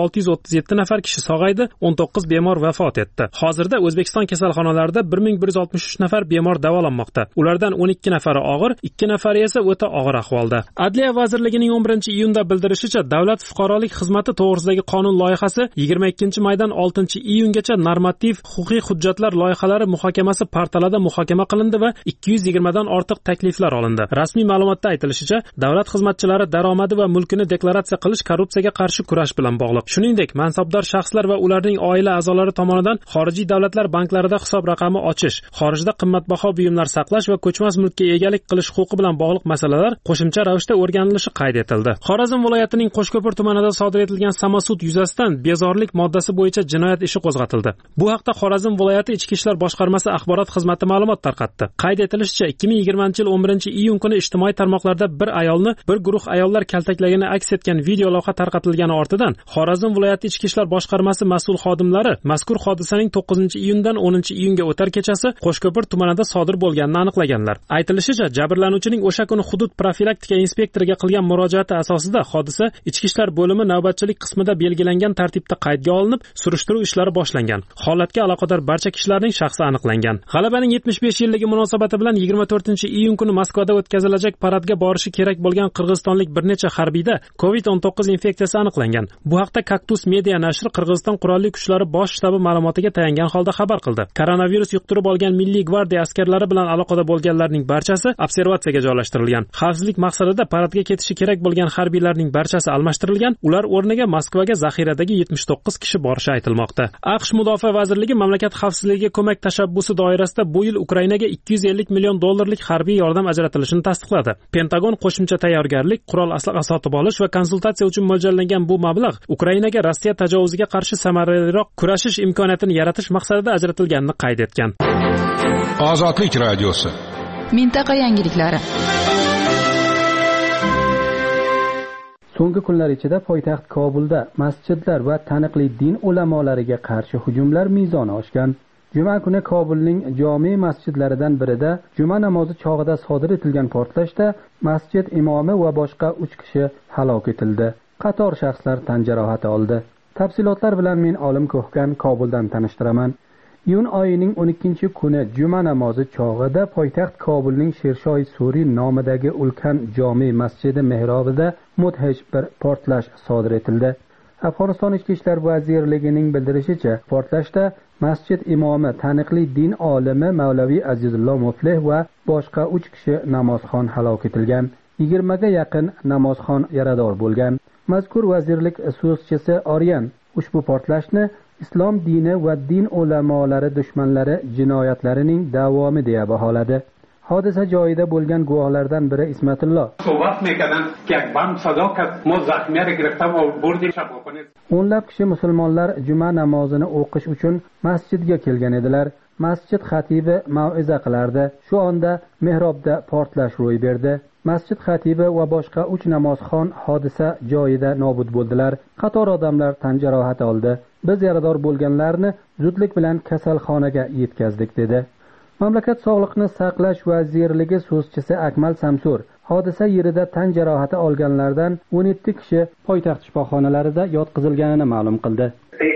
3637 nafar kishi sog'aydi, 19 bemor vafot etdi. Hozirda O'zbekiston kasalxonalarida 1163 nafar bemor davolanmoqda. Ulardan 12 nafari og'ir, 2 nafari esa o'ta og'ir ahvolda. Adliya vazirligining 11-iyunda bildirishicha, Davlat fuqarolik xizmati to'g'risidagi qonun loyihasi 22-maydan 6-iyungacha normativ huquqiy hujjatlar loyihalari muhokamasi portalida muhokama qilindi va 220 dan ortiq takliflar olindi. Rasmiy ma'lumotda aytilishicha, davlat xizmatchilari daromadi va mulkini deklaratsiya qilish korrupsiyaga qarshi kurash bilan bog'liq. Shuningdek, mansabdor shaxslar va ularning oila a'zolari tomonidan xorijiy davlatlar banklarida hisob raqami ochish, xorijda qimmatbaho buyumlar saqlash va ko'chmas mulkka egalik qilish huquqi bilan bog'liq masalalar qo'shimcha ravishda o'rganilishi qayd etildi. Xorazm viloyatining Qo'shko'pir tumanida sodir etilgan samosud yuzasidan bezorilik moddasi bo'yicha jinoyat ishi qo'zg'atildi. Bu haqda Xorazm viloyati Ichki ishlar boshqarmasi axborot xizmati ma'lumot tarqatdi. Qayd etilishicha, 2020-yil 11-iyun kuni ijtimoiy tarmoqlarda bir ayolni bir guruh ayollar kaltaklagani aks etgan video lavha tarqatilgani ortidan Xorazm viloyati Ichki ishlar boshqarmasi mas'ul xodimlari mazkur hodisaning 9-iyundan 10-iyunga o'tar kechasi Qo'shko'pir tumanida sodir bo'lganini aniqlaganlar. Aytilishicha, jabrlanuvchining o'sha kuni hudud profilaktika inspektoriga qilgan murojaati asosida hodisa Ichki ishlar bo'limi navbatchilik qismida belgilangan tartibda qaydga olinib, surishtiruv ishlari boshlangan. Holatga aloqador barcha kishilarning shaxsi aniqlangan. G'alabaning 75-yilligi munosabati bilan 24-iyun kuni Moskvada o'tkazilajak paradga borishi kerak bo'lgan qirg'izistonlik bir necha harbiyda COVID-19 infeksiyasi aniqlangan. Bu haqda Kaktus media nashri Qirg'iziston qurolli kuchlari bosh shtabi ma'lumotiga tayangan holda xabar qildi. Koronavirus yuqtirib olgan Milliy gvardiya askarlari bilan aloqada bo'lganlarning barchasi observatsiyaga joylashtirilgan. Xavfsizlik maqsadida paradga ketishi kerak bo'lgan harbiylarning barchasi almashtirilgan. Ular o'rniga Moskvaga zaxiradagi 79 kishi borishi aytilmoqda. AQSh Mudofaa vazirligi mamlakat xavfsizligiga ko'mak tashabbusi doirasida bu yil Ukrainaga $250 million harbiy yordam ajratilishini tasdiqladi. Pentagon qo'shimcha tayyorgarlik, qurol aslaha sotib olish va konsultatsiya uchun mo'ljallangan bu mablag' Ukrainaga Rossiya tajovuziga qarshi samaraliroq kurashish imkoniyatini yaratish maqsadida ajratilganini qayd etgan. Ozodlik radiosi. Mintaqa yangiliklari. So'nggi kunlar ichida poytaxt Kobulda masjidlar va taniqli din ulamolariga qarshi hujumlar mezoni oshgan. Juma kuni Kobulning jome masjidlaridan birida juma namozi chog'ida sodir etilgan portlashda masjid imomi va boshqa 3 kishi halok etildi. Qator shaxslar tan jarohati oldi. Tafsilotlar bilan men Olim Ko'hkan Kobuldan tanishtiraman. Iyun oyining 12-kuni juma namozi chog'ida poytaxt Kobulning Shershoy Suri nomidagi ulkan jome masjidi mehrobida mudhish bir portlash sodir etildi. Afg'oniston Ichki ishlar vazirligining bildirishicha, portlashda masjid imomi, taniqli din olimi Mavlaviy Azizulloh Muflih va boshqa 3 kishi namozxon halok etilgan. 20 ga yaqin namozxon yarador bo'lgan. Mazkur vazirlik so'zchisi Oryan ushbu portlashni islom dini va din ulamolari dushmanlari jinoyatlarining davomi deya baholadi. Hodisa joyida bo'lgan guvohlardan biri Ismatulloh. O'nlab kishi musulmonlar juma namozini o'qish uchun masjidga kelgan edilar. Masjid xatibi mau'iza qilardi. Shu onda mehrobda portlash ro'y berdi. Masjid xatibi va boshqa 3 namozxon hodisa joyida nobud bo'ldilar. Qator odamlar tan jarohati oldi. Biz yarador bo'lganlarni zudlik bilan kasalxonaga yetkazdik dedi. Mamlakat Sog'liqni saqlash vazirligi so'zchisi Akmal Samsur hodisa yerida tan jarohati olganlardan 17 kishi poytaxt shifoxonalarida yotqizilganini ma'lum qildi.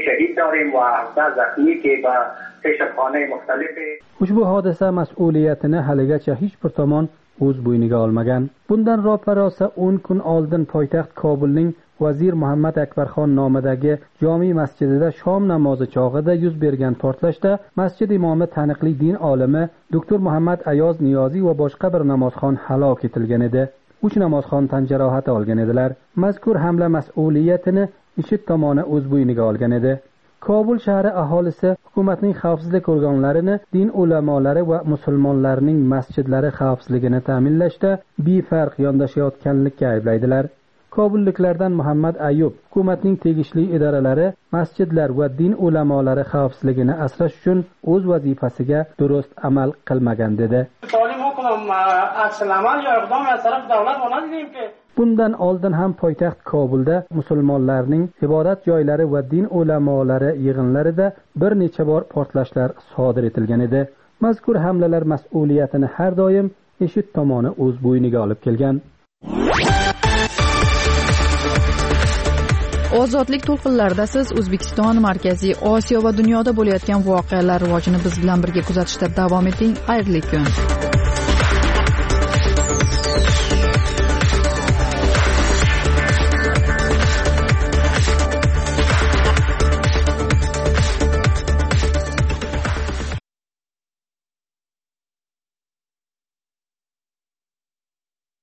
Ushbu hodisa mas'uliyatini haligacha hech bir tomon o'z bo'yniga olmagan. Bundan ro'parosa 10 kun oldin poytaxt Kobulning Vazir Muhammad Akbarxon nomidagi jome masjidida shom namozi chog'ida yuz bergan portlashda masjid imomi taniqli din olimi doktor Muhammad Ayoz Niyoziy va boshqa bir namozxon halok etilgan edi. 3 namozxon tan jarohati olgan edilar. Mazkur hamla mas'uliyatini IShID tomoni o'z bo'yniga olgan edi. Kobul shahri aholisi hukumatning xavfsizlik organlarini din ulamolari va musulmonlarning masjidlari xavfsizligini ta'minlashda befarq yondashayotganlikka ayblaydilar. Kobulliklardan Muhammad Ayub hukumatning tegishli idoralari masjidlar va din ulamolari xavfsizligini asrash uchun o'z vazifasiga durust amal qilmagan dedi. Bundan oldin ham poytaxt Kobulda musulmonlarning ibodat joylari va din ulamolari yig'inlarida bir necha bor portlashlar sodir etilgan edi. Mazkur hamlalar mas'uliyatini har doim IShID tomoni o'z bo'yniga olib kelgan. Ozodlik to'lqinlarida siz O'zbekiston, Markaziy Osiyo va dunyoda bo'layotgan voqealar rivojini biz bilan birga kuzatishda davom eting. Xayrli kun.